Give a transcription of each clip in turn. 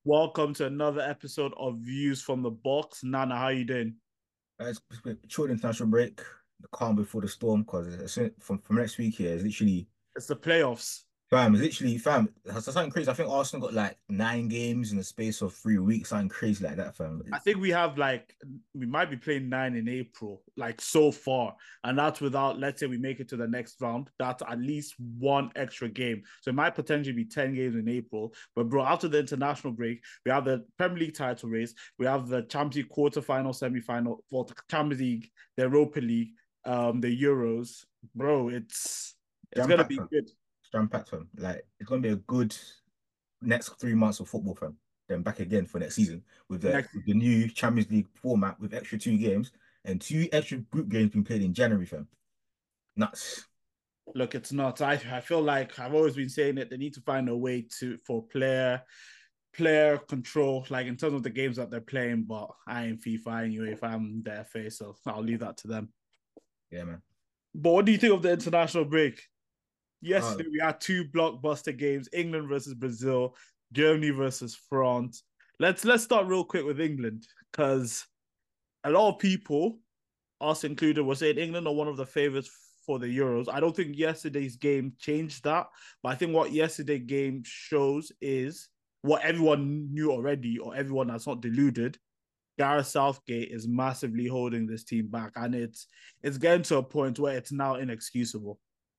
Welcome to another episode of Views from the Box. Nana, how you doing? It's been a short international break, the calm before the storm, because from next week here, It's the playoffs. fam. That's something crazy. I think Arsenal got like 9 games in the space of 3 weeks, something crazy like that, fam. I think we might be playing nine in April, like so far. And that's without, let's say we make it to the next round. That's at least one extra game. So it might potentially be 10 games in April. But bro, after the international break, we have the Premier League title race, we have the Champions League quarterfinal, semi-final, for the Champions League, the Europa League, the Euros. Bro, it's Jam gonna packed, be fam. good. It's jam packed, fam. Like it's gonna be a good next 3 months of football, fam. Then back again for next season with the Next with the new Champions League format with extra 2 games and 2 extra group games being played in January, fam. Nuts. Look, it's not. I feel like I've always been saying it. They need to find a way to for player control, like in terms of the games that they're playing. But I ain't FIFA anyway. If I'm their face, so I'll leave that to them. Yeah, man. But what do you think of the international break? Uh, Yesterday we had two blockbuster games: England versus Brazil, Germany versus France. Let's start real quick with England because a lot of people, us included, were saying England are one of the favorites for the Euros. I don't think yesterday's game changed that, but I think what yesterday game shows is what everyone knew already, or everyone that's not deluded. Gareth Southgate is massively holding this team back, and it's getting to a point where it's now inexcusable.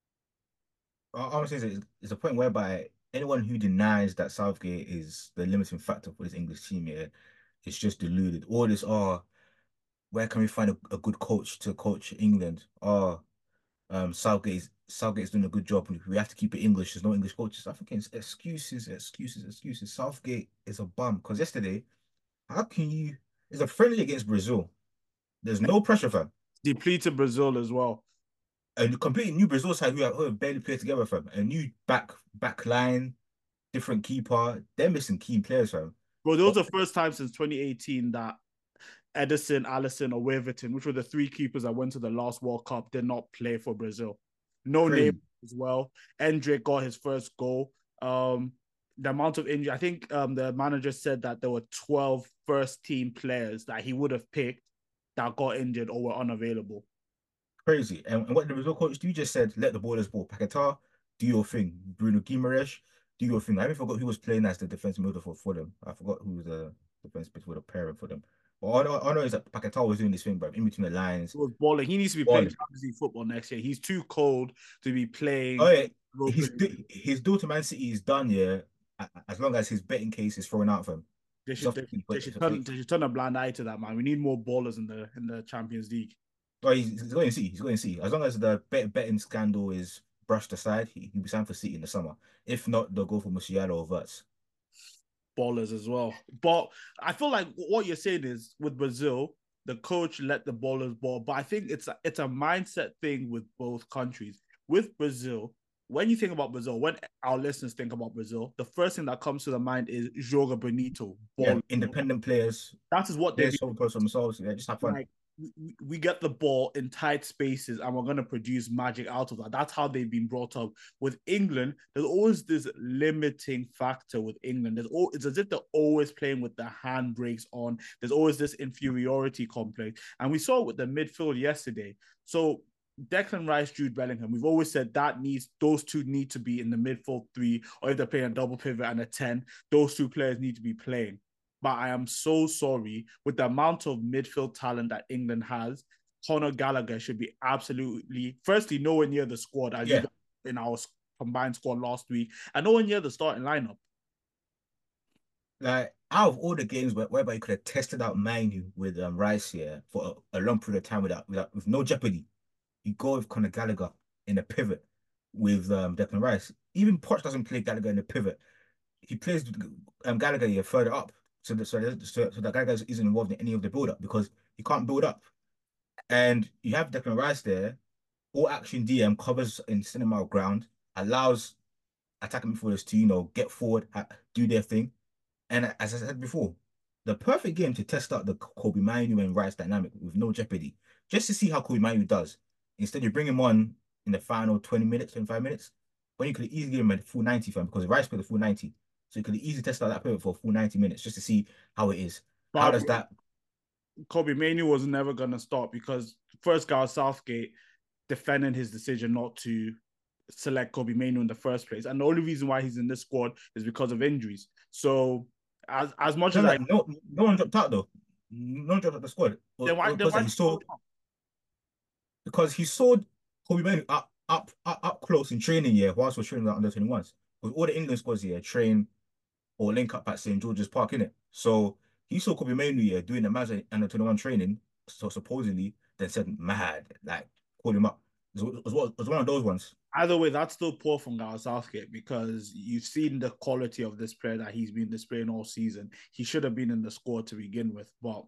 I would say it's a point whereby anyone who denies that Southgate is the limiting factor for this English team here is just deluded. All this, where can we find a good coach to coach England? Southgate's doing a good job. We have to keep it English. There's no English coaches. I think it's excuses, excuses, excuses. Southgate is a bum. Because yesterday, how can you? It's a friendly against Brazil. There's no pressure, fam. Depleted Brazil as well. A completely new Brazil side who have barely played together, fam. A new back line, different keeper. They're missing key players, fam. Bro, those But are the first time since 2018 that Edison, Allison, or Waverton, which were the three keepers that went to the last World Cup, did not play for Brazil. No name crazy. as well. Endrick got his first goal. The amount of injury, I think the manager said that there were 12 first team players that he would have picked that got injured or were unavailable. Crazy. And what the result coach do, you just said, let the ballers ball. Paquetá, do your thing. Bruno Guimaraes, do your thing. I even forgot who was playing as the defensive midfielder for them. I forgot who was the defensive midfielder pairing for them. But all I know is that Paquetá was doing this thing, but in between the lines, He was balling. He needs to be playing balling. Champions League football next year. He's too cold to be Oh playing yeah, Europa League. his deal to Man City is done, yeah, as long as his betting case is thrown out for him. They It's should off they, the table. they should turn they should turn a blind eye to that, man. We need more ballers in the Champions League. Oh, he's going to see. He's going to see. As long as the betting scandal is brushed aside, he'll be signed for City in the summer. If not, they'll go for Musiala or Verts. Ballers as well. But I feel like what you're saying is with Brazil, the coach let the ballers ball. But I think it's a mindset thing with both countries. With Brazil, when you think about Brazil, when our listeners think about Brazil, the first thing that comes to the mind is Joga Bonito, Yeah, ball. independent players, That is what they've players solve for themselves. Yeah, just have fun. like we get the ball in tight spaces and we're going to produce magic out of that. That's how they've been brought up. With England, there's always this limiting factor with England. It's as if they're always playing with the handbrakes on. There's always this inferiority complex. And we saw it with the midfield yesterday. So Declan Rice, Jude Bellingham, we've always said those two need to be in the midfield three, or if they're playing a double pivot and a 10, those two players need to be playing. But I am so sorry with the amount of midfield talent that England has. Conor Gallagher should be absolutely, firstly, nowhere near the squad as you Yeah, got in our combined squad last week, and nowhere near the starting lineup. like out of all the games whereby you could have tested out Manu with Rice here for a long period of time with no jeopardy, you go with Conor Gallagher in a pivot with Declan Rice. Even Poch doesn't play Gallagher in the pivot. He plays Gallagher here further up, so that Gallagher isn't involved in any of the build up because he can't build up. And you have Declan Rice there, all action DM covers in cinema ground, allows attacking midfielders to get forward, do their thing. And as I said before, the perfect game to test out the Kobe Manu and Rice dynamic with no jeopardy, just to see how Kobe Manu does. Instead, you bring him on in the final 20 minutes, 25 minutes, when you could easily give him a full 90 for him because Rice played the full 90. So you could easily test out that pivot for a full 90 minutes just to see how it is. How But does that Kobe Manu was never gonna stop because first guy Southgate defending his decision not to select Kobe Manu in the first place, and the only reason why he's in this squad is because of injuries. So as much no as no I no no one dropped out though. No one dropped out the squad. then Because why he saw Kobe Manu up close in training, yeah, whilst we're training under 21s. With all the England squads here train or link up at St. George's Park, innit? So he saw Kobe Manu here doing the Mazda under 21 training, so supposedly, then said mad, like called him up. It was one of those ones. either way, that's still poor from Gareth Southgate because you've seen the quality of this player that he's been displaying all season. He should have been in the squad to begin with, but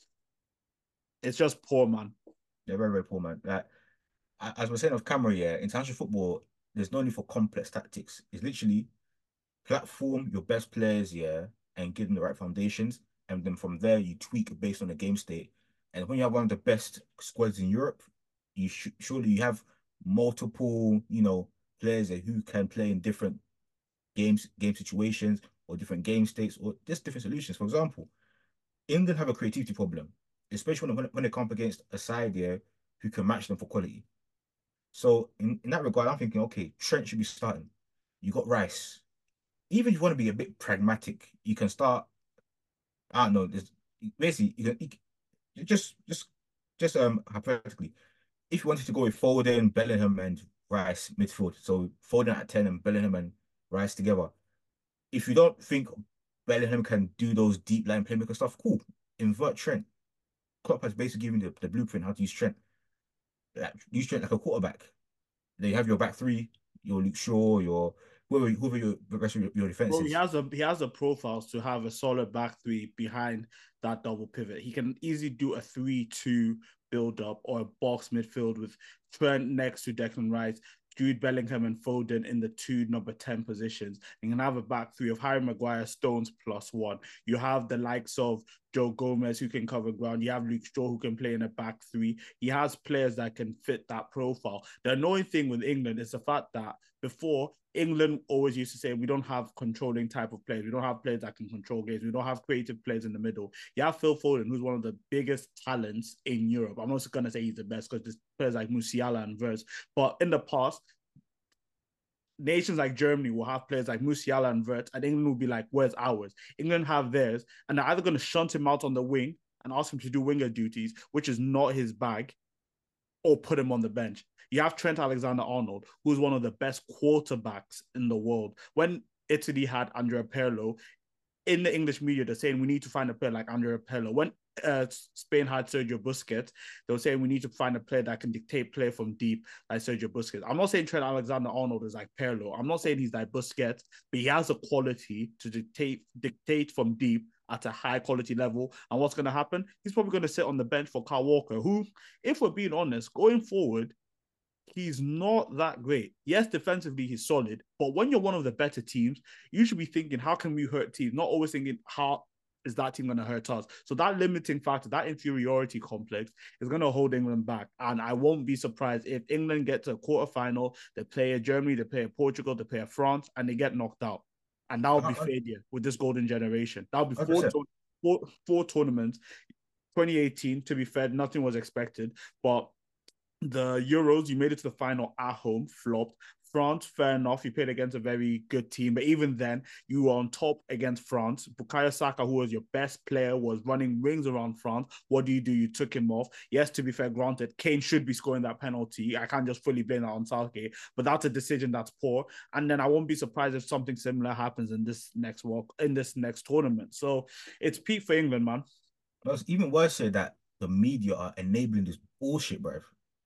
it's just poor, man. They're very, very poor, man. Like as we're saying of camera, yeah, international football, there's no need for complex tactics. It's literally platform your best players, yeah, and give them the right foundations. And then from there, you tweak based on the game state. And when you have one of the best squads in Europe, surely you have multiple, players who can play in different game situations, or different game states, or just different solutions. For example, England have a creativity problem, especially when they come up against a side here who can match them for quality. So in that regard, I'm thinking, okay, Trent should be starting. You got Rice. Even if you want to be a bit pragmatic, you can start. I don't know. Basically, you can just hypothetically, if you wanted to go with Foden, Bellingham, and Rice midfield, so Foden at 10 and Bellingham and Rice together. If you don't think Bellingham can do those deep line playmaker stuff, cool. Invert Trent. Klopp has basically given the blueprint how to use Trent. Like, use Trent like a quarterback. Then you have your back three, your Luke Shaw, your whoever your the rest of your defense Bro, is. he has the profiles to have a solid back three behind that double pivot. He can easily do a 3-2 build up or a box midfield with Trent next to Declan Rice, Jude Bellingham and Foden in the two number 10 positions. You can have a back three of Harry Maguire, Stones plus one. You have the likes of Joe Gomez who can cover ground. You have Luke Shaw who can play in a back three. He has players that can fit that profile. The annoying thing with England is the fact that before England always used to say we don't have controlling type of players. We don't have players that can control games. We don't have creative players in the middle. You have Phil Foden, who's one of the biggest talents in Europe. I'm not going to say he's the best because there's players like Musiala and Verts. But in the past, nations like Germany will have players like Musiala and Vert, and England will be like, where's ours? England have theirs, and they're either going to shunt him out on the wing and ask him to do winger duties, which is not his bag, or put him on the bench. You have Trent Alexander-Arnold, who's one of the best quarterbacks in the world. When Italy had Andrea Pirlo, in the English media, they're saying we need to find a player like Andrea Pirlo. When Spain had Sergio Busquets, they were saying we need to find a player that can dictate play from deep like Sergio Busquets. I'm not saying Trent Alexander-Arnold is like Pirlo. I'm not saying he's like Busquets, but he has a quality to dictate from deep at a high quality level. And what's going to happen? He's probably going to sit on the bench for Kyle Walker, who, if we're being honest, going forward, he's not that great. Yes, defensively he's solid, but when you're one of the better teams, you should be thinking, how can we hurt teams? Not always thinking, how is that team going to hurt us? So that limiting factor, that inferiority complex is going to hold England back. And I won't be surprised if England get to a quarterfinal, they play a Germany, they play a Portugal, they play a France, and they get knocked out. And that will be failure with this golden generation. That'll be 100%. four tournaments. 2018, to be fair, nothing was expected, but the Euros, you made it to the final at home, flopped. France, fair enough, you played against a very good team, but even then, you were on top against France. Bukayo Saka, who was your best player, was running rings around France. What do? You took him off. Yes, to be fair, granted, Kane should be scoring that penalty. I can't just fully blame that on Southgate, but that's a decision that's poor. And then I won't be surprised if something similar happens in this next tournament. So it's peak for England, man. It's even worse here that the media are enabling this bullshit, bro.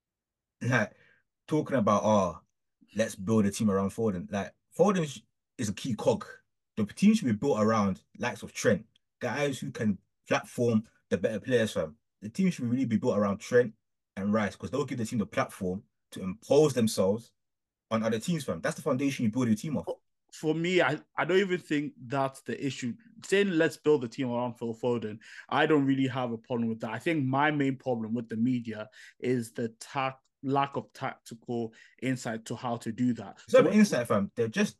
Like talking about, let's build a team around Foden. Like Foden is a key cog. The team should be built around likes of Trent, guys who can platform the better players from. The team should really be built around Trent and Rice because they'll give the team the platform to impose themselves on other teams from. That's the foundation you build your team off. For me, I don't even think that's the issue. Saying let's build a team around Phil Foden, I don't really have a problem with that. I think my main problem with the media is the lack of tactical insight to how to do that. It's So not an insight, fam. They're just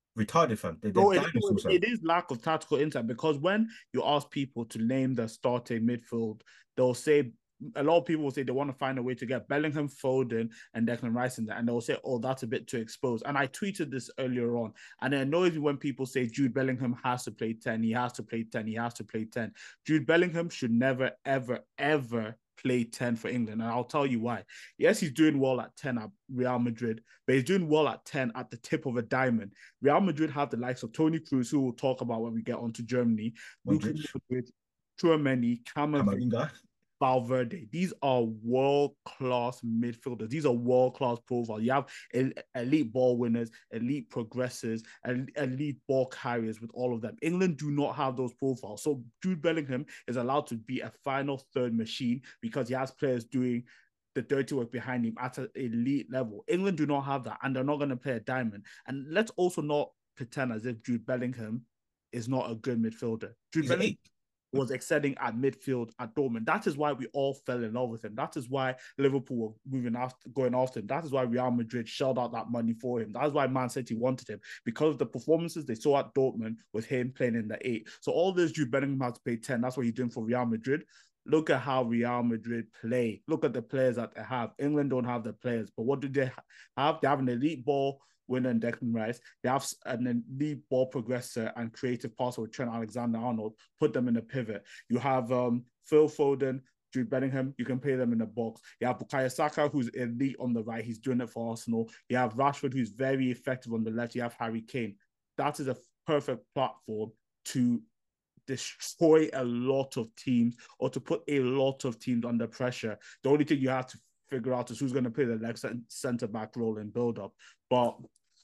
retarded, fam. They're No, dinosaurs, fam. it is lack of tactical insight because when you ask people to name the starting midfield, they'll say a lot of people will say they want to find a way to get Bellingham, Foden, and Declan Rice in there, and they'll say, "Oh, that's a bit too exposed." And I tweeted this earlier on, and it annoys me when people say Jude Bellingham has to play 10, he has to play 10, he has to play 10. Jude Bellingham should never, ever, ever play 10 for England, and I'll tell you why. Yes, he's doing well at 10 at Real Madrid, but he's doing well at 10 at the tip of a diamond. Real Madrid have the likes of Toni Kroos, who we'll talk about when we get on to Germany, Luka Modric, Modric, Chouameni, Camavinga, Camavinga. Valverde. These are world-class midfielders. These are world-class profiles. You have elite ball winners, elite progressors, and elite ball carriers with all of them. England do not have those profiles. So Jude Bellingham is allowed to be a final third machine because he has players doing the dirty work behind him at an elite level. England do not have that, and they're not going to play a diamond. And let's also not pretend as if Jude Bellingham is not a good midfielder. Jude He's an Bellingham 8. was excelling at midfield at Dortmund. That is why we all fell in love with him. That is why Liverpool were going after him. That is why Real Madrid shelled out that money for him. That is why Man City wanted him, because of the performances they saw at Dortmund with him playing in the 8. So all this Jude Bellingham has to pay 10. That's what he's doing for Real Madrid. Look at how Real Madrid play. Look at the players that they have. England don't have the players, but what do they have? They have an elite ball winner in Declan Rice. They have an elite ball progressor and creative passer with Trent Alexander-Arnold. Put them in a pivot. You have Phil Foden, Jude Bellingham. You can play them in the box. You have Bukayo Saka, who's elite on the right. He's doing it for Arsenal. You have Rashford, who's very effective on the left. You have Harry Kane. That is a perfect platform to destroy a lot of teams or to put a lot of teams under pressure. The only thing you have to figure out is who's going to play the left centre back role in build up. But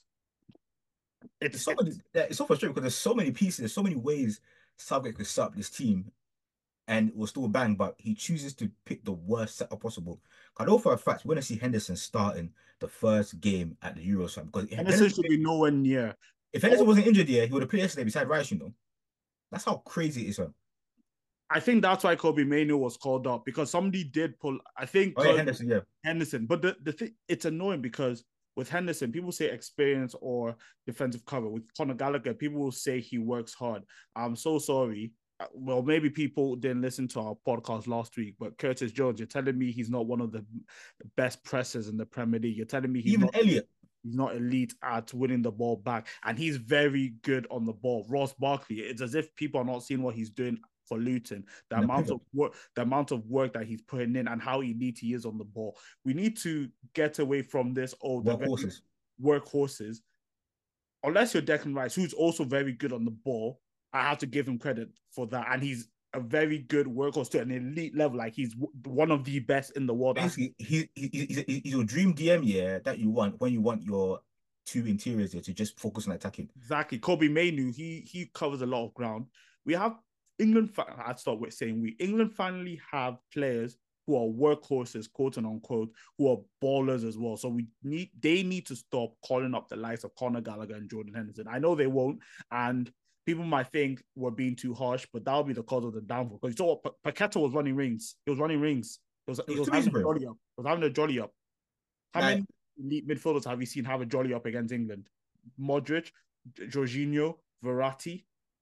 it's so frustrating because there's so many pieces, there's so many ways Southgate could set up this team and it will still bang, but he chooses to pick the worst setup possible. I know for a fact we're gonna see Henderson starting the first game at the Euros because Henderson should be nowhere near. If Henderson wasn't injured here, he would have played yesterday beside Rice, you know. That's how crazy it is, man. I think that's why Kobe Mainoo was called up because somebody did pull. I think Oh yeah, Henderson, yeah. Henderson, but the thing, it's annoying because with Henderson, people say experience or defensive cover. With Conor Gallagher, people will say he works hard. I'm so sorry. Well, maybe people didn't listen to our podcast last week, but Curtis Jones, you're telling me he's not one of the best pressers in the Premier League. You're telling me Even Elliot. he's not elite at winning the ball back, and he's very good on the ball. Ross Barkley, it's as if people are not seeing what he's doing for Luton, the amount of work that he's putting in, and how elite he is on the ball. We need to get away from this. Oh, workhorses. Unless you're Declan Rice, who's also very good on the ball, I have to give him credit for that, and he's a very good workhorse to an elite level. Like he's one of the best in the world. Basically, he's your dream DM, yeah, that you want when you want your two interiors there to just focus on attacking. Exactly. Kobe Mainoo, he covers a lot of ground. We have England. I'd start with saying England finally have players who are workhorses, quote and unquote, who are ballers as well. So they need to stop calling up the likes of Conor Gallagher and Jordan Henderson. I know they won't, and people might think we're being too harsh, but that'll be the cause of the downfall. Because you saw what Paqueta was running rings. He was running rings. He was having a jolly up. He was having a jolly up. How many elite midfielders have you seen have a jolly up against England? Modric, Jorginho, Verratti.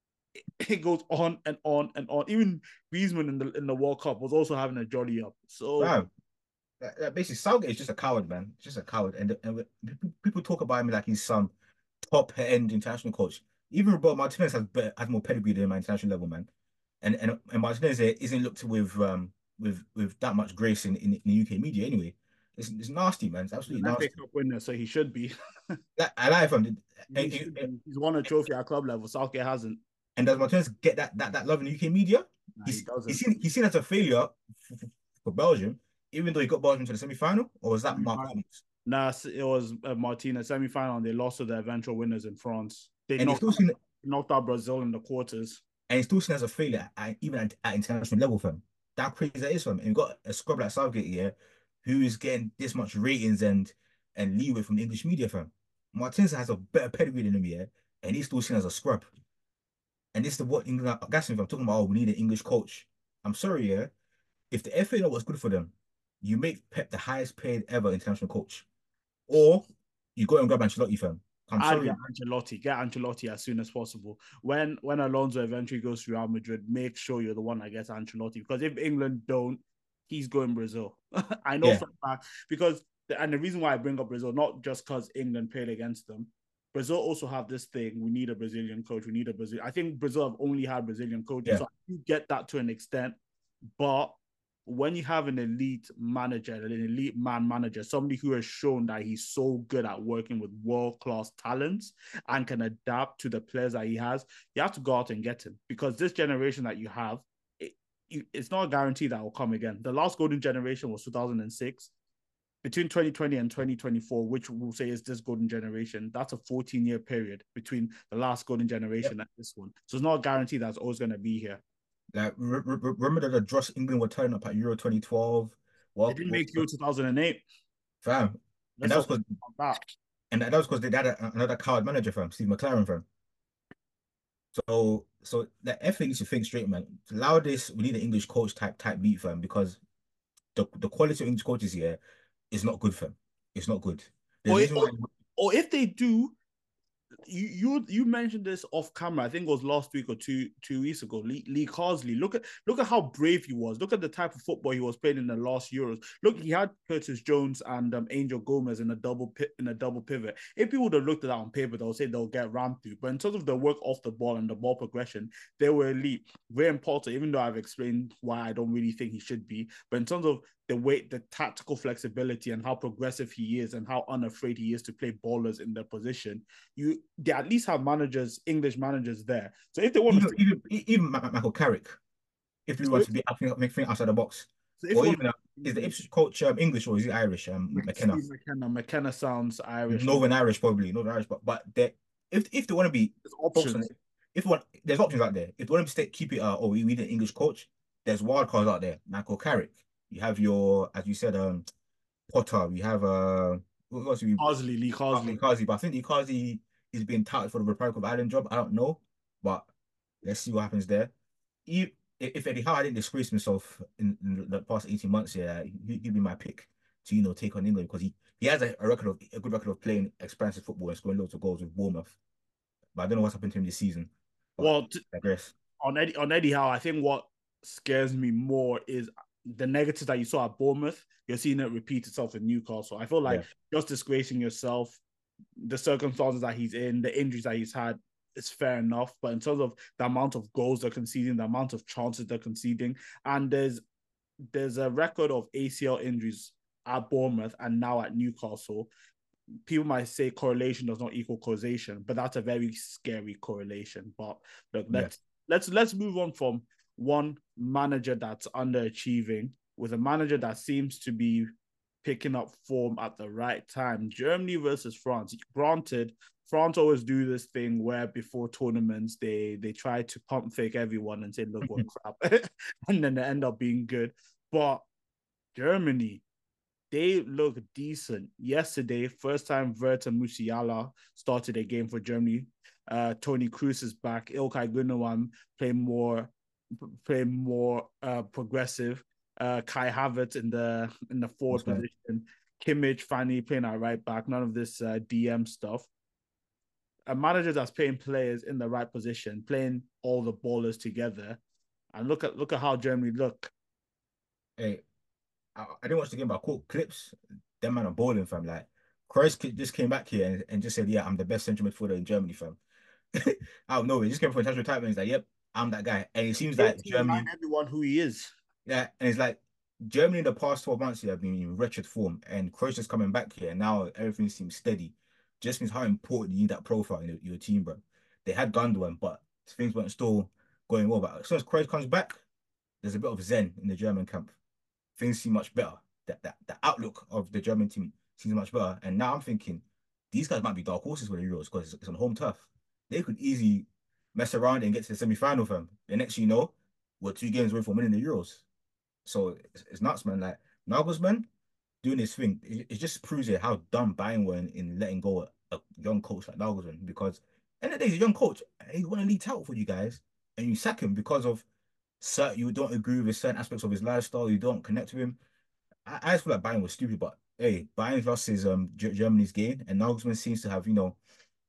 It goes on and on and on. Even Griezmann in the World Cup was also having a jolly up. So wow. Basically, Southgate is just a coward, man. Just a coward. And people talk about him like he's some top-end international coach. Even Roberto Martinez has more pedigree than my international level, man. And Martinez isn't looked with that much grace in the UK media anyway. It's nasty, man. It's absolutely nasty. Cup winner, so he should be. I like him. He's won a trophy at club level. Southgate hasn't. And does Martinez get that love in the UK media? Nah, he doesn't. He's seen as a failure for Belgium, even though he got Belgium to the semi-final, or was that Mark Holmes? Nah, it was Martinez semi-final, and they lost to the eventual winners in France. They knocked out Brazil in the quarters. And he's still seen as a failure, even at international level for him. That crazy that is for him. And you've got a scrub like Southgate here, who is getting this much ratings and leeway from the English media for him. Martinez has a better pedigree than him here, and he's still seen as a scrub. And this is what England are gassing. If I'm talking about, oh, we need an English coach. I'm sorry, yeah. If the FA know what's good for them, you make Pep the highest paid ever international coach. Or you go and grab Ancelotti, fam. I'm I'd sorry. get Ancelotti. Get Ancelotti as soon as possible. When Alonso eventually goes to Real Madrid, make sure you're the one that gets Ancelotti. Because if England don't, he's going Brazil. I know Yeah, for a fact because and the reason why I bring up Brazil, not just because England played against them. Brazil also have this thing. We need a Brazilian coach. We need a Brazil. I think Brazil have only had Brazilian coaches, yeah. so you get that to an extent. But when you have an elite manager, an elite man manager, somebody who has shown that he's so good at working with world class talents and can adapt to the players that he has, you have to go out and get him because this generation that you have, it's not a guarantee that will come again. The last golden generation was 2006. Between 2020 and 2024, which we'll say is this golden generation, that's a 14-year period between the last golden Yep. generation and this one. So it's not a guarantee that's always going to be here. Like remember the Dross England were turning up at Euro 2012. They didn't make Euro 2008. Fam? And Let's that was not because forget about that. they had another coward manager, fam, Steve McLaren, fam. So the FA needs to think straight, man. To allow this, we need an English coach type beat, fam, because the quality of English coaches here is not good, fam. It's not good. There's Or, a reason or, why. or if they do, you mentioned this off camera. I think it was last week or two weeks ago. Lee Carsley. Look at how brave he was. Look at the type of football he was playing in the last Euros. Look, he had Curtis Jones and Angel Gomez in a double pivot. If people would have looked at that on paper, they'll say they'll get rammed through. But in terms of the work off the ball and the ball progression, they were elite. Graham Potter, even though I've explained why I don't really think he should be, but in terms of the way, the tactical flexibility and how progressive he is and how unafraid he is to play ballers in their position, they at least have managers, English managers there. So if they want to, Even Michael Carrick, if we so want if, to be think outside the box, so if you or want even is the Ipswich coach English or is he Irish? McKenna, Steve McKenna sounds Irish. Northern Irish probably, Northern Irish, but they if they want to be There's focused on options. it, if want there's options out there. If they want to keep it, oh, we need an English coach. There's wild cards out there. Michael Carrick, you have your, as you said, Potter. You have who else? You Lee Carsley. Ikazi, but I think Ikazi is being touted for the Republic of Ireland job. I don't know, but let's see what happens there. If Eddie Howe didn't disgrace himself in the past 18 months, yeah, he'd be my pick to take on England because he has a good record of playing expansive football and scoring loads of goals with Bournemouth. But I don't know what's happened to him this season. But Well, I guess on Eddie Howe, I think what scares me more is the negatives that you saw at Bournemouth. You're seeing it repeat itself in Newcastle. I feel like yeah, just disgracing yourself, the circumstances that he's in, the injuries that he's had, it's fair enough. But in terms of the amount of goals they're conceding, the amount of chances they're conceding, and there's a record of ACL injuries at Bournemouth and now at Newcastle. People might say correlation does not equal causation, but that's a very scary correlation. But look, yeah. let's move on from one manager that's underachieving with a manager that seems to be picking up form at the right time. Germany versus France. Granted, France always do this thing where before tournaments they try to pump fake everyone and say, look, what crap. And then they end up being good. But Germany, they look decent. Yesterday, first time Verta Musiala started a game for Germany. Tony Kroos is back. Ilkay Gundogan play more progressive. Kai Havertz in the forward Okay. position. Kimmich finally playing at right back. None of this DM stuff. A manager that's playing players in the right position, playing all the ballers together, and look at how Germany look. Hey, I didn't watch the game, but I caught clips. Them man are balling, fam. Like, Kroos just came back here and just said, "Yeah, I'm the best central midfielder in Germany, fam." Out of nowhere, he just came from a transfer retirement. He's like, "Yep, I'm that guy." And it seems like To remind Germany, everyone who he is. yeah, and it's like Germany in the past 12 months here have been in wretched form, and Kroos just coming back here, and now everything seems steady. Just means how important you need that profile in your team, bro. They had Gundogan, but things weren't still going well. But as soon as Kroos comes back, there's a bit of zen in the German camp. Things seem much better. That the outlook of the German team seems much better. And now I'm thinking these guys might be dark horses for the Euros because it's on home turf. They could easily mess around and get to the semi-final for them. The next you know, we're 2 games away from winning the Euros. So it's nuts, man. Like Nagelsmann doing his thing, it just proves it how dumb Bayern were in letting go a young coach like Nagelsmann. Because end of the day, he's a young coach and he won a league title for you guys, and you sack him because of certain you don't agree with certain aspects of his lifestyle, you don't connect with him. I just feel like Bayern was stupid, but hey, Bayern's lost his Germany's gain, and Nagelsmann seems to have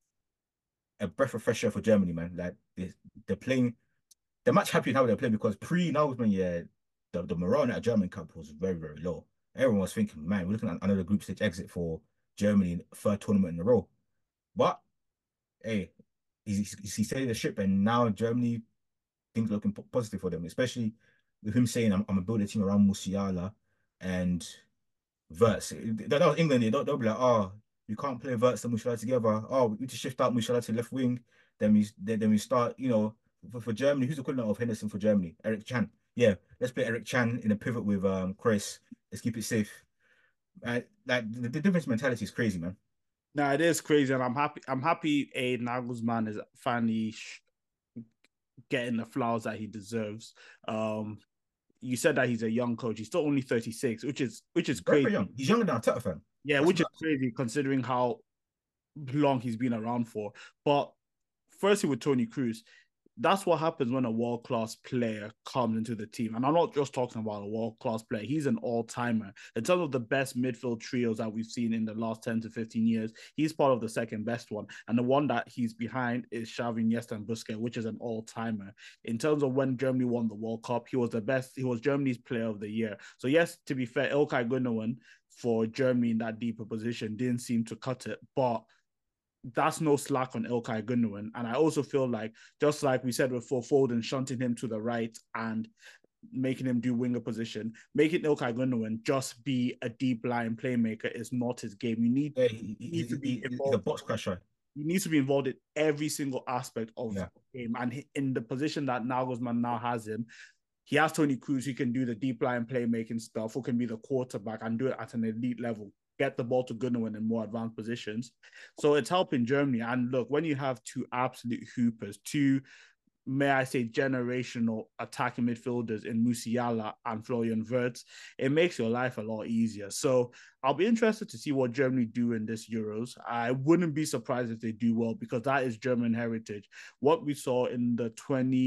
a breath of fresh air for Germany, man. Like they're playing, they're much happier now they're playing because pre-Nagelsmann, yeah, the morale at German Cup was very, very low. Everyone was thinking, man, we're looking at another group stage exit for Germany, third tournament in a row. But hey, he steadied the ship, and now Germany things looking positive for them, especially with him saying, I'm gonna build a team around Musiala and Verts. That was England. They'll be like, oh, you can't play Verts and Musiala together. Oh, we need to shift out Musiala to left wing. Then we start, for Germany, who's the equivalent of Henderson for Germany? Eric Chan. Yeah, let's play Eric Chan in a pivot with Kroos. Let's keep it safe. Like the difference mentality is crazy, man. Now it is crazy, and I'm happy. I'm happy. A Nagelsmann is finally getting the flowers that he deserves. You said that he's a young coach. He's still only 36, which is Very, crazy. very young. He's younger than Arteta fan. Yeah, That's which is nuts. crazy considering how long he's been around for. But firstly, with Tony Cruz, that's what happens when a world class player comes into the team. And I'm not just talking about a world class player, he's an all timer. In terms of the best midfield trios that we've seen in the last 10 to 15 years, he's part of the second best one. And the one that he's behind is Xavi, Iniesta, and Busquets, which is an all timer. In terms of when Germany won the World Cup, he was the best. He was Germany's player of the year. So, yes, to be fair, Ilkay Gundogan for Germany in that deeper position didn't seem to cut it. But that's no slack on Ilkay Gundogan. And I also feel like, just like we said before, Foden shunting him to the right and making him do winger position, making Ilkay Gundogan just be a deep line playmaker is not his game. Yeah, You need to be he's a involved. box crusher. He needs to be involved in every single aspect of Yeah. the game. And in the position that Nagelsmann now has him, he has Tony Cruz who can do the deep line playmaking stuff, who can be the quarterback and do it at an elite level, get the ball to Gundogan in more advanced positions. So it's helping Germany. And look, when you have two absolute hoopers, two, may I say, generational attacking midfielders in Musiala and Florian Wirtz, it makes your life a lot easier. So I'll be interested to see what Germany do in this Euros. I wouldn't be surprised if they do well because that is German heritage. What we saw in the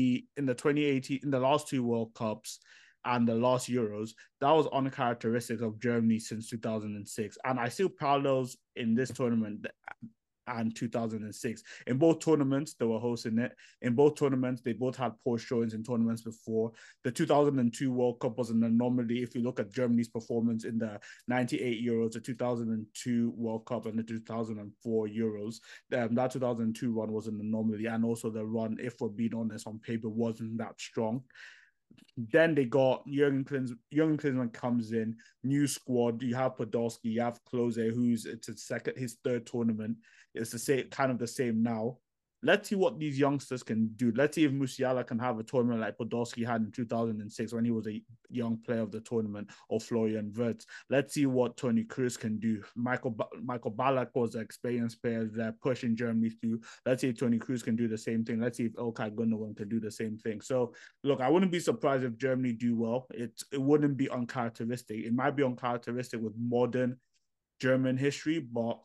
2018, in the last two World Cups and the last Euros, that was uncharacteristic of Germany since 2006. And I see parallels in this tournament and 2006. In both tournaments, they were hosting it. In both tournaments, they both had poor showings in tournaments before. The 2002 World Cup was an anomaly. If you look at Germany's performance in the 98 Euros, the 2002 World Cup, and the 2004 Euros, that 2002 run was an anomaly. And also the run, if we're being honest, on paper wasn't that strong. Then they got Jurgen Klinsmann. Jurgen Klinsmann comes in, new squad. You have Podolski, you have Klose, who's it's his third tournament. It's the same, kind of the same now. Let's see what these youngsters can do. Let's see if Musiala can have a tournament like Podolski had in 2006 when he was a young player of the tournament, or Florian Wirtz. Let's see what Tony Kroos can do. Michael Ballack was an experienced player there pushing Germany through. Let's see if Tony Kroos can do the same thing. Let's see if Ilkay Gundogan can do the same thing. So, look, I wouldn't be surprised if Germany do well. It wouldn't be uncharacteristic. It might be uncharacteristic with modern German history, but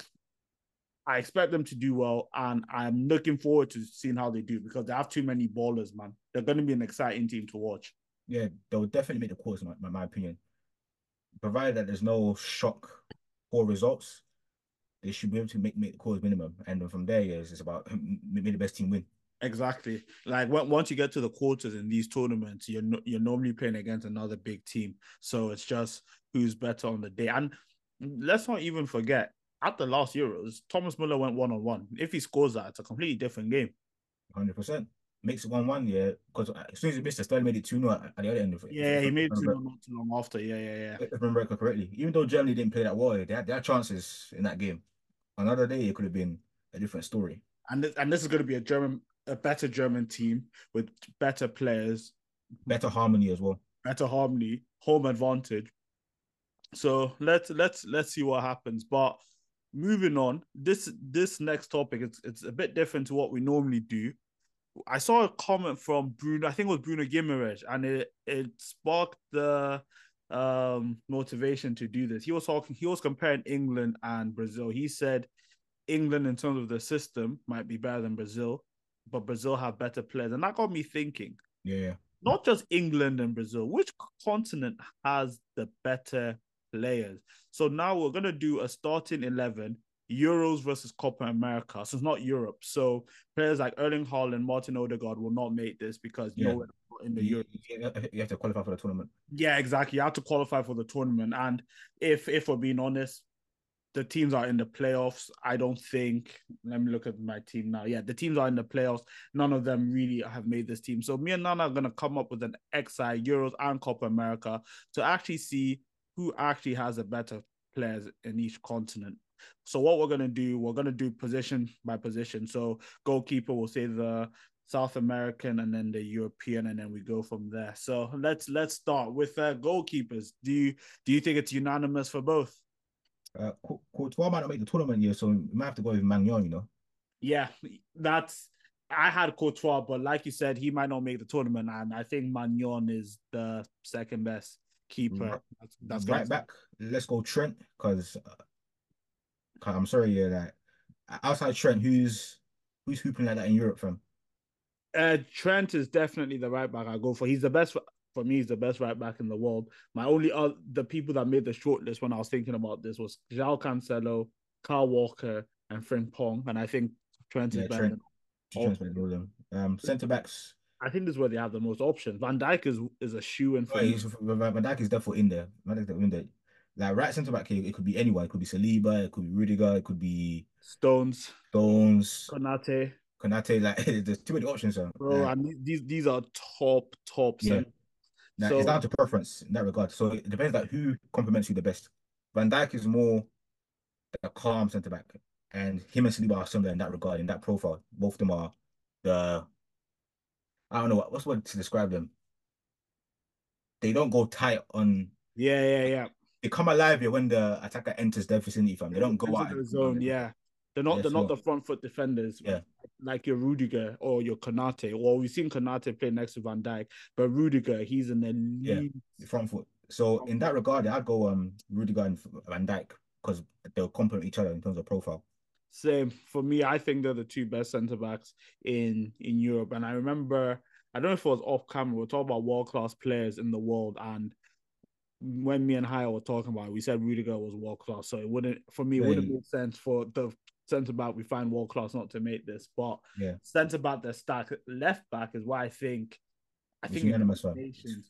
I expect them to do well, and I'm looking forward to seeing how they do because they have too many ballers, man. They're going to be an exciting team to watch. Yeah, they'll definitely make the quarters, my opinion. Provided that there's no shock poor results, they should be able to make the quarters minimum. And then from there, yeah, it's about make the best team win. Exactly. Like once you get to the quarters in these tournaments, you're normally playing against another big team. So it's just who's better on the day. And let's not even forget, at the last Euros, Thomas Muller went 1-on-1. If he scores that, it's a completely different game. 100%. Makes it 1-1, yeah. Because as soon as he missed, Sterling made it 2-0 at the other end of it. Yeah, he made 2 not too long after. Yeah. If I remember correctly. Even though Germany didn't play that well, they had chances in that game. Another day, it could have been a different story. And this is going to be a better German team with better players, Better harmony as well. better harmony, home advantage. So let's see what happens. But moving on, this next topic, it's a bit different to what we normally do. I saw a comment from Bruno, I think it was Bruno Guimaraes, and it sparked the motivation to do this. He was comparing England and Brazil. He said England in terms of the system might be better than Brazil, but Brazil have better players. And that got me thinking, Yeah. not just England and Brazil, which continent has the better players? So now we're going to do a starting 11 Euros versus Copa America. So it's not Europe. So players like Erling Haaland, Martin Odegaard will not make this because Yeah. no, in the You, Euro. you have to qualify for the tournament. Yeah, exactly. You have to qualify for the tournament. And if we're being honest, the teams are in the playoffs. I don't think. Let me look at my team now. Yeah, the teams are in the playoffs. None of them really have made this team. So me and Nana are gonna come up with an XI Euros and Copa America to actually see who actually has a better players in each continent. So what we're gonna do position by position. So goalkeeper will say the South American and then the European, and then we go from there. So let's start with goalkeepers. Do you think it's unanimous for both? Courtois might not make the tournament year, so we might have to go with Magnon, you know. Yeah, that's I had Courtois, but like you said, he might not make the tournament, and I think Magnon is the second best keeper. That's gonna Right back, let's go Trent, because I'm sorry, yeah, like outside Trent, who's hooping like that in Europe from? Trent is definitely the right back I go for. He's the best for me. He's the best right back in the world. My only the people that made the shortlist when I was thinking about this was João Cancelo, Kyle Walker, and Frimpong, and I think Trent is Yeah, better than all. Trent's better than all of them. Centre backs. I think this is where they have the most options. Van Dijk is a shoe in Oh, for me. Van Dijk is definitely in there. Van Dijk is definitely in there. Like right centre back here, it could be anyone. It could be Saliba, it could be Rudiger, it could be Stones, Stones, Konate. Konate. Like there's too many options. Bro, and these are top Yeah, center. now it's So down to preference in that regard. So it depends like who complements you the best. Van Dijk is more a calm centre back, and him and Saliba are similar in that regard, in that profile. Both of them are the I don't know what's the word to describe them. They don't go tight on. yeah. They come alive here when the attacker enters their vicinity, fam. They don't go Into out and the pull down zone, everything. yeah. Yeah, They're not so the front foot defenders yeah, like your Rudiger or your Konate. Well, we've seen Konate play next to Van Dijk, but Rudiger, he's an yeah, elite. front foot. So in that regard, I'd go Rudiger and Van Dijk because they'll complement each other in terms of profile. Same for me. I think they're the two best centre backs in Europe. And I remember, I don't know if it was off camera, we are talking about world class players in the world, and when me and Haya were talking about it, we said Rudiger was world class. So it wouldn't, for me, it wouldn't Yeah, make sense for the centre back we find world class not to make this. But yeah, centre back, the stack left back is why I it's think in unanimous one. nations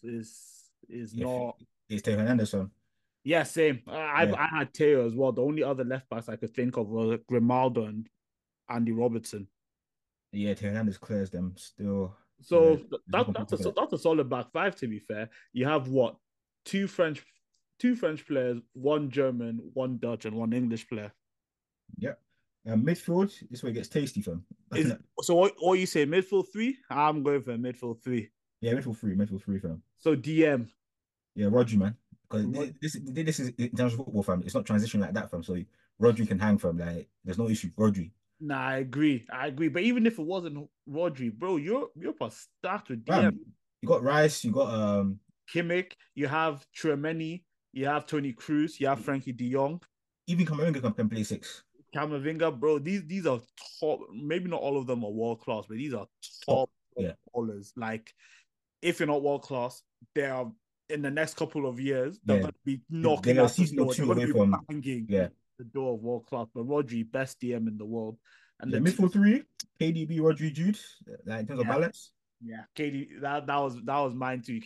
is If not. it's Theo Hernandez one. Yeah, same. I Yeah, I had Teo as well. The only other left backs I could think of were Grimaldo and Andy Robertson. yeah, Theo Hernandez clears them still. So There's no competing for that. that's a solid back five. To be fair, you have what two French two French players, one German, one Dutch, and one English player. Yeah. Midfield, this way it gets tasty, fam. Is so what you say midfield three? I'm going for midfield three. Yeah, midfield three, fam. So DM. Yeah, Rodri, man. Because this is in terms of football, fam. It's not transition like that, fam. So Rodri can hang, fam. Like, there's no issue. Rodri. Nah, I agree. I agree. But even if it wasn't Rodri, bro, you're stacked with DM. Fam, you got Rice, you got Kimmich, you have Tchouameni, you have Tony Cruz, you have Frankie De Jong, even Camavinga can play six. Camavinga, bro. These are top. Maybe not all of them are world class, but these are Top. top Yeah. ballers. Like, if you're not world class, they are in the next couple of years. They're Yeah. going to be knocking They're a at the season or door. They're two going away to be from banging yeah. the door of world class. But Rodri, best DM in the world, and Yeah, the midfield three, KDB, Rodri, Jude. Like in terms of yeah, balance. yeah. KD that was mine too.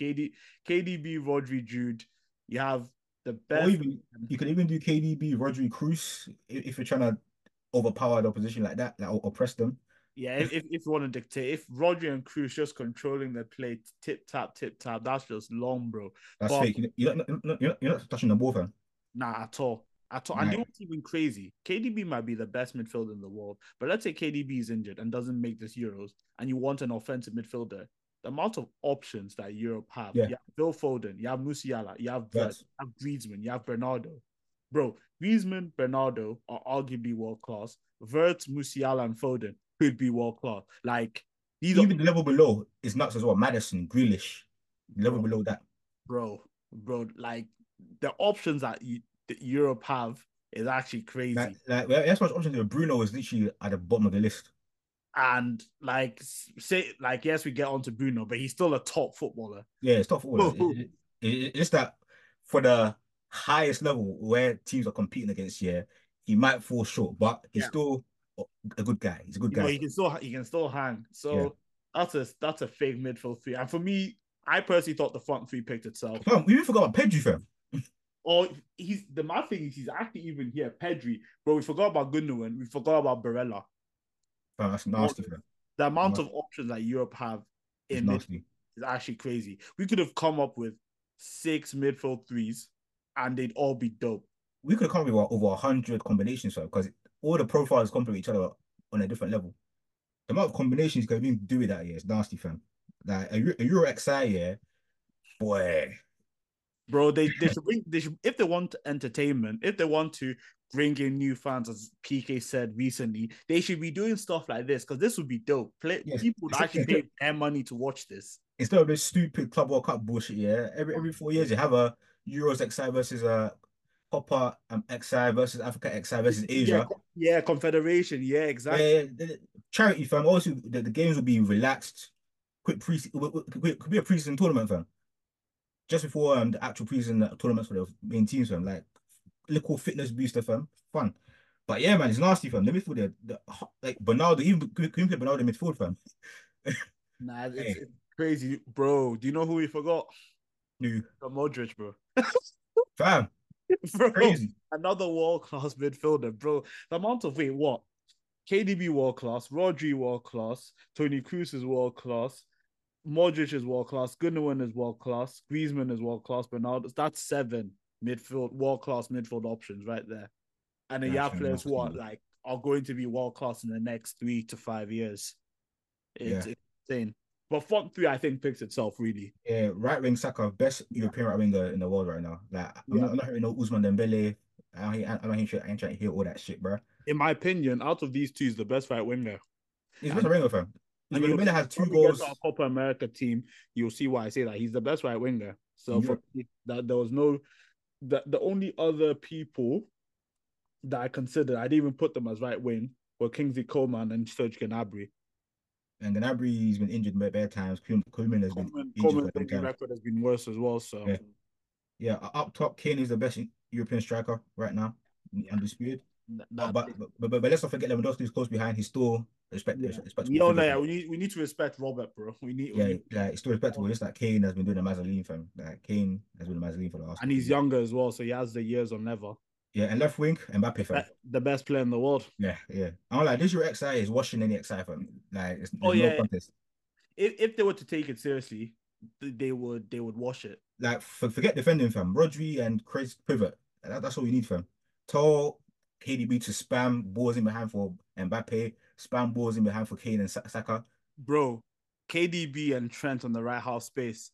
KDB, Rodri, Jude. You have the Or best. even you can even do KDB, Rodri, Cruz if you're trying to overpower the opposition like that, like or oppress them. Yeah, if you want to dictate, if Rodri and Cruz just controlling the play, tip tap, that's just long, bro. That's But fake. You're not touching the ball, fam. nah, at all. At all. And you Right. know what's even crazy? KDB might be the best midfielder in the world. But let's say KDB is injured and doesn't make this Euros, and you want an offensive midfielder. The amount of options that Europe have. Yeah. You have Phil Foden, you have Musiala, you have Vert, That's you have Griezmann, you have Bernardo. Bro, Griezmann, Bernardo are arguably world class. Vert, Musiala, and Foden could be world class. Like these are even the level below is nuts as well. Madison, Grealish, the level bro, below that. bro. Like the options that Europe have is actually Like, crazy. like that's much options there. Bruno is literally at the bottom of the list. And like say like yes, we get onto Bruno, but he's still a top footballer. Yeah, it's tough football. It's that for the highest level where teams are competing against, yeah, he might fall short, but he's Yeah, still a good guy. He's a good you know, guy. he can still hang. Yeah. So that's a fake midfield three. And for me, I personally thought the front three picked itself. Fam, we even forgot about Pedri, fam. Or he's the mad thing is he's actually even here, Pedri, but we forgot about Gundogan, we forgot about Barella. Fam, that's Or nasty, fam. the amount of options that Europe have It's in mid nasty. is actually crazy. We could have come up with six midfield threes, and they'd all be dope. We could have come up with over 100 combinations, fam, because all the profiles complement each other on a different level. The amount of combinations you can even do with that, yeah, it's nasty, fam. Like a Euro XI, yeah, boy. Bro, they should bring they should if they want entertainment, if they want to bring in new fans, as PK said recently, they should be doing stuff like this because this would be dope. Yes, People would actually pay their money to watch this. instead of this stupid Club World Cup bullshit, yeah, every 4 years you have a Euros XI versus a Copa XI versus Africa XI versus Yeah, Asia. yeah, Confederation, yeah, Yeah, exactly. yeah, charity fam. Also, the games will be relaxed. Quick pre could be a preseason tournament, fam. Just before the actual preseason tournaments for the main teams, fam. Like little fitness booster, fam. Fun. But yeah, man, it's nasty, fam. The midfield, like Bernardo, even could play Bernardo in midfield, fam. Nah, it's, Hey, it's crazy, bro. Do you know who we forgot? new Modric, bro. fam, Bro, crazy. another world class midfielder, bro. The amount of wait, what? KDB world class, Rodri world class, Tony Cruz is world class, Modric is world class, Gundogan is world class, Griezmann is world class, Bernardo. That's seven midfield world class midfield options right there. And then you That's have players what nasty. like are going to be world class in the next 3 to 5 years. It's Yeah. insane. But front three, I think, picks itself really. Yeah, right wing Saka, best European right winger in the world right now. Like Yeah. I'm not hearing no Usman Dembele. I ain't trying to hear all that shit, bro. In my opinion, out of these two, is the best right winger. He's best And right winger, fam. and Usman you'll Dembele see has two when we get to our goals Copa America team, you'll see why I say that he's the best right winger. So in for Europe. me, that there was no the only other people that I considered, I didn't even put them as right wing, were Kingsley Coman and Serge Gnabry. And Gnabry's been injured bare times. Koeman has been injured Coman's quite many injury times. record has been worse as well. So Yeah, yeah. Up top, Kane is the best European striker right now, yeah, undisputed. But that but but let's not forget Lewandowski is close behind. He's still yeah. We respectable all know figure, yeah, fam. we need to respect Robert, bro. We Yeah, need like it's still respectable. Just like Kane has been doing the Mazzoline, fam. Like Kane has been the Mazzoline for the last and couple of he's years. younger as well, so he has the years on never. Yeah, and left wing, Mbappe, fam. The best player in the world. Yeah, yeah. I'm like, this your XI is washing any XI for me. Like, Oh there's no yeah, contest. if they were to take it seriously, they would wash it. Like, forget defending, fam. Rodri and Chris pivot. That's all you need, fam. Tell KDB to spam balls in behind for Mbappe, spam balls in behind for Kane and Saka. Bro, KDB and Trent on the right half space.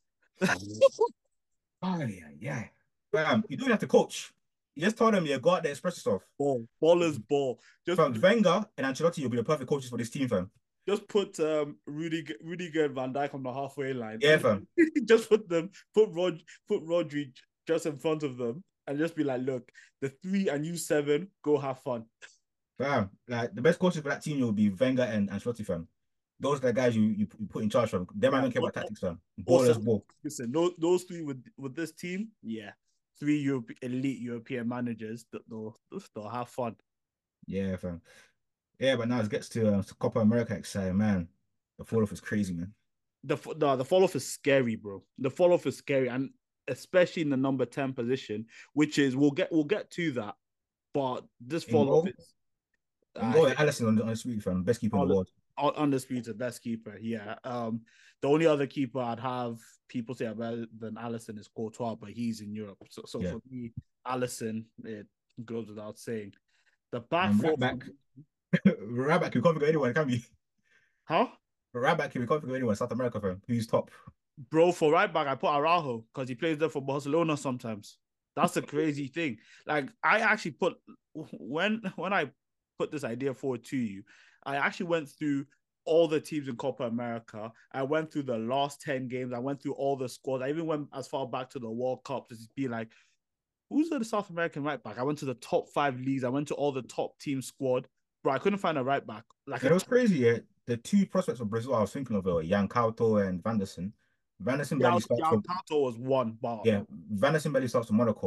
Oh, yeah, yeah. Fam, you don't have to coach. You just tell them, yeah, go out there, express yourself. Baller's ball. Just Fam, Wenger and Ancelotti will be the perfect coaches for this team, fam. just put Rudiger and Van Dijk on the halfway line Yeah, and fam. just put Rodri just in front of them and just be like, look, the three and you seven, go have fun. Fam, like the best coaches for that team will be Wenger and Ancelotti, fam. Those are the guys you put in charge, fam. Them I Yeah. don't care about tactics, fam. Also, Ballers ball. listen, those three with this team, yeah, three elite European managers that they'll have fun. Yeah, fam. Yeah, but now it gets to Copa America exciting, man. The fall off is crazy, man. The fall off is scary, bro. The fall off is scary, and especially in the number 10 position, which is we'll get to that. But this In fall off goal, is in I goal, think Allison on the street, fam. Best keeper in the world. undisputed best keeper. Yeah. The only other keeper I'd have people say better than Allison is Courtois, but he's in Europe. So Yeah. for me, Allison, it goes without saying. The back And four, right back, right back, you can't figure anyone, can we? huh? Right back, you can't figure anyone. South America, fam. Who's top? Bro, for right back, I put Araujo because he plays there for Barcelona sometimes. That's a crazy thing. Like I actually put when I put this idea forward to you, I actually went through all the teams in Copa America. I went through the last 10 games. I went through all the squads. I even went as far back to the World Cup to be like, who's the South American right back? I went to the top 5 leagues. I went to all the top team squad. Bro, I couldn't find a right back. Like It a was crazy, yeah. The two prospects of Brazil I was thinking of were Jan Couto and Vanderson. Vanderson barely starts Jan for Tato was one, but yeah, Vanderson barely starts for Monaco.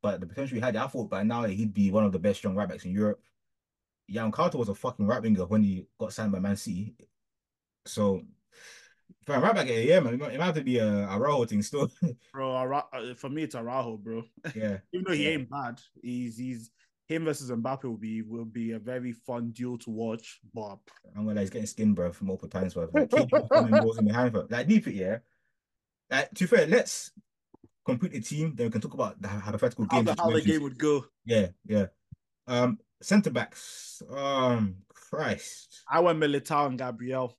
but the potential he had, I thought by now he'd be one of the best young right backs in Europe. Jan Carter was a fucking right winger when he got signed by Man City. So for a right back, yeah, man, it might have to be a Araujo thing still. Bro. For me, it's Araujo, bro. Yeah, Even though he yeah. ain't bad, he's him versus Mbappe will be a very fun duel to watch. But I'm gonna like, he's getting skinned, bro, from multiple times, bro. Like KD was coming balls in behind, bro. Like deep it, yeah. Like to be fair, let's complete the team, then we can talk about the hypothetical game how the situations. game would go. Yeah, yeah. Centre backs. Christ. I went Militao and Gabriel.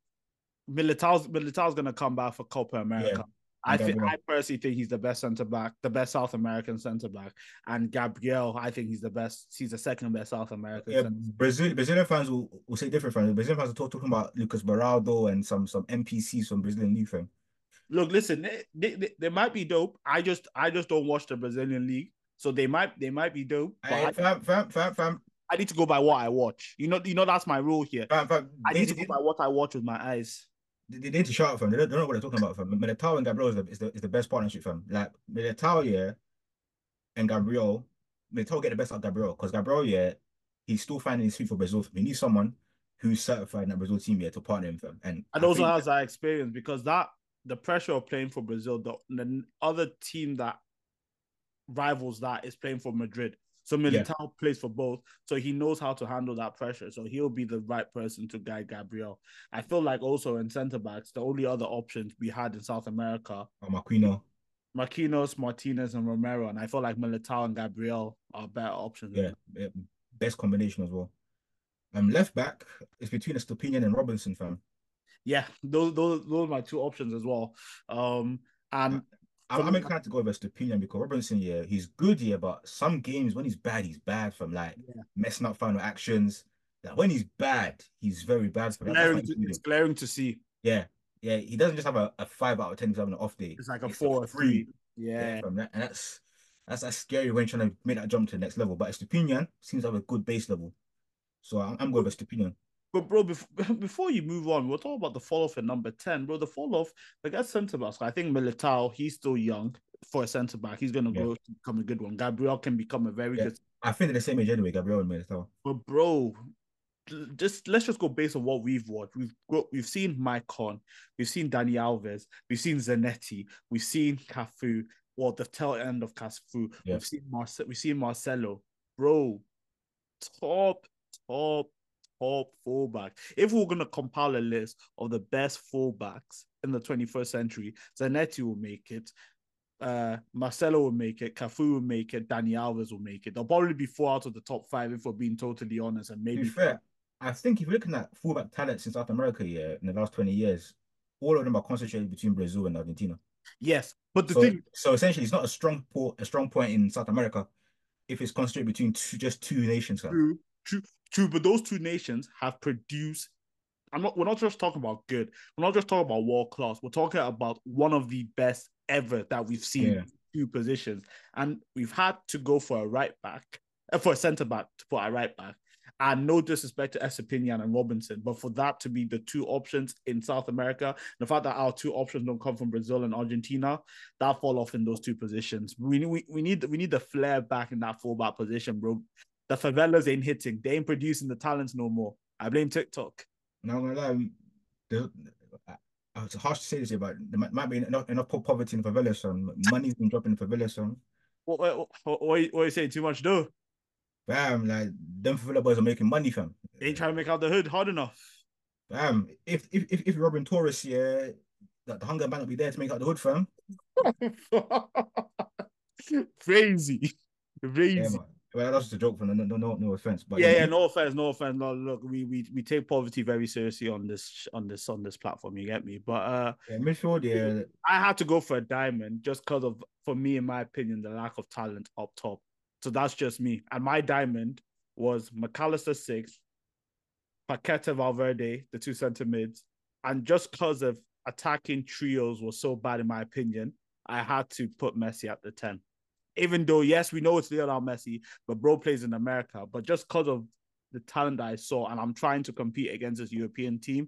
Militao's gonna come back for Copa Yeah, America. and I Gabriel. personally think he's the best centre back, the best South American centre back. And Gabriel, I think he's the best. He's the second best South American Yeah, centre. Brazilian fans will say different fans. Brazilian fans are talking about Lucas Beraldo and some NPCs from Brazilian league fam. Look, listen, they might be dope. I just don't watch the Brazilian league, so they might be dope. I, But fam, I need to go by what I watch. You know that's my rule here. fam, I need to go by what I watch with my eyes. they need to shut up, fam. They don't know what they're talking about, fam. Militao and Gabriel is the best partnership, fam. Like Militao, yeah, and Gabriel, Militao get the best out of Gabriel because Gabriel, yeah, he's still finding his feet for Brazil. We need someone who's certified in that Brazil team, yeah, to partner him, fam. And And I also think, has that experience because that the pressure of playing for Brazil, the other team that rivals that is playing for Madrid. So yeah, Militao plays for both, so he knows how to handle that pressure. So he'll be the right person to guide Gabriel. I feel like also in centre backs, the only other options we had in South America, Marquinhos, Marquinhos, Martinez, and Romero, and I feel like Militao and Gabriel are better options than yeah, that. yeah, best combination as well. Left back is between Estupinian and Robinson, fam. Yeah, those are my two options as well. I, And for I'm me, inclined to go with Estupinian because Robinson, yeah, he's good, yeah, but some games when he's bad from like yeah, messing up final actions. Like when he's bad, he's very bad for that. That's my issue with it's him. glaring to see. Yeah, yeah, he doesn't just have a 5 out of 10 if he's having an off day. It's like a It's a 4 or 3. three. Yeah, Yeah. from that, and that's scary when you're trying to make that jump to the next level. But Estupinian seems to have a good base level, so I'm going with Estupinian. But bro, before you move on, we'll talk about the fall off at number 10, bro. The fall off, like at centre backs. I think Militao, he's still young for a centre back. He's gonna Yeah, grow to become a good one. Gabriel can become a very yeah. good. I think they're the same age anyway, Gabriel and Militao. But bro, just let's just go based on what we've watched. We've seen Mike Con, we've seen Dani Alves, we've seen Zanetti, we've seen Cafu, or the tail end of Cafu. Yeah. We've seen Marcelo, bro. Top, top, top fullback. If we're gonna compile a list of the best fullbacks in the 21st century, Zanetti will make it. Marcelo will make it. Cafu will make it. Dani Alves will make it. They'll probably be 4 out of the top 5 if we're being totally honest, and To be maybe fair, I think if you're looking at fullback talents in South America, yeah, in the last 20 years, all of them are concentrated between Brazil and Argentina. yes. But the So thing, so essentially it's not a strong point in South America if it's concentrated between just two nations, fam. true, true, true. But those two nations have produced. I'm not. We're not just talking about good. We're not just talking about world class. We're talking about one of the best ever that we've seen Yeah. two positions, and we've had to go for a right back, for a centre back to put a right back. And no disrespect to Estepinian and Robinson, but for that to be the two options in South America, the fact that our two options don't come from Brazil and Argentina, that fall off in those two positions. We need the flair back in that fullback position, bro. The favelas ain't hitting. They ain't producing the talents no more. I blame TikTok. Now I'm gonna lie, the, it's harsh to say this, but there might be enough poverty in the favelas, son. Money's been dropping in the favelas, son. What are you saying? Too much dough? Bam, like them favela boys are making money, fam. They ain't trying to make out the hood hard enough. Bam, if you're Robin Torres, yeah, that the hunger might not be there to make out the hood, fam. Crazy. Yeah, Crazy. man. Well, that's just a joke, fam. No offense, but Yeah, yeah, yeah, no offense, no offense. No, look, we take poverty very seriously on this platform, you get me? But yeah, midfield, yeah, I had to go for a diamond just because of, for me, in my opinion, the lack of talent up top. So that's just me. And my diamond was McAllister six, Paqueta Valverde, the two center mids. And just because of attacking trios was so bad, in my opinion, I had to put Messi at the 10. Even though, yes, we know it's Lionel Messi, but bro plays in America. But just because of the talent that I saw, and I'm trying to compete against this European team,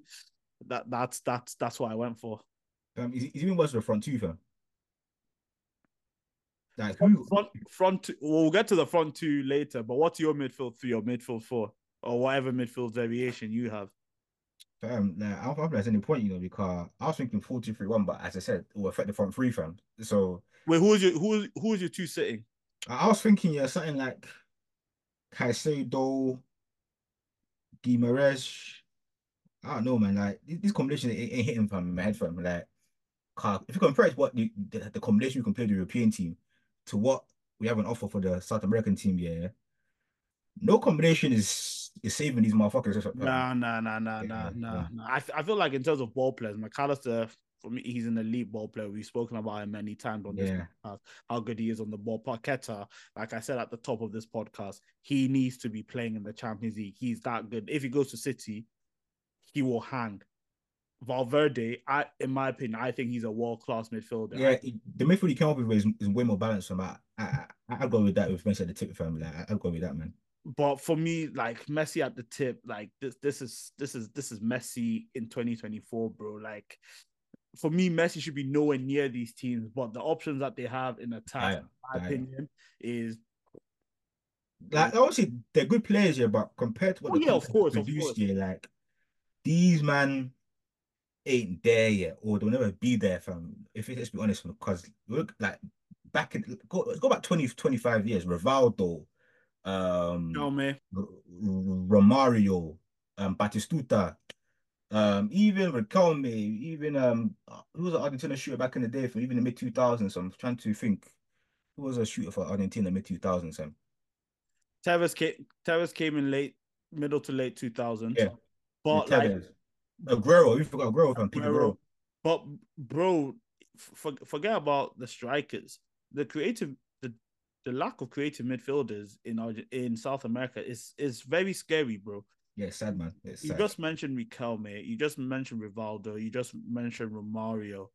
that's what I went for. he's even worse with the front two, fam. Like who? Front two, we'll get to the front two later, but what's your midfield three or midfield four or whatever midfield variation you have? Like, I don't think there's any point, because I was thinking 4-2-3-1, but as I said, it will affect the front three, fam. So Wait, who's your two sitting? I was thinking, yeah, something like Caicedo, Guimaraes. I don't know, man. Like this combination ain't hitting from my head, fam. Like, if you compare it to what the combination we compare the European team to what we have on offer for the South American team, yeah, no combination is saving these motherfuckers. Nah, nah, nah, nah, nah, Yeah, nah, yeah, nah. I feel like in terms of ball players, McAllister, for me, he's an elite ball player. We've spoken about him many times on this yeah. podcast, how good he is on the ball. Paqueta, like I said at the top of this podcast, he needs to be playing in the Champions League. He's that good. If he goes to City, he will hang. Valverde, in my opinion, I think he's a world class midfielder. Yeah, the midfield he came up with is way more balanced. From I go with that with Messi at the tip family. Like, I go with that, man. But for me, like Messi at the tip, like this is Messi in 2024, bro. Like for me, Messi should be nowhere near these teams. But the options that they have in attack, I, in my I, opinion, is like obviously they're good players here, but compared to what oh the yeah, country of has course, of produced course. here, like these man ain't there yet, or they'll never be there, fam. If let's be honest, because look, like let's go back 20-25 years. Rivaldo, No man, Romario, Batistuta, even Riquelme, even who was an Argentina shooter back in the day from even the mid 2000s. I'm trying to think who was a shooter for Argentina mid 2000s. Tevez came in middle to late 2000s. Yeah, yeah, But like Tevez, Aguero. We forgot Aguero from Pete Aguero, Aguero. but bro, forget about the strikers. The creative, the lack of creative midfielders in South America is very scary, bro. Yeah, it's sad, man. It's You sad. just mentioned Riquelme, you just mentioned Rivaldo, you just mentioned Romario,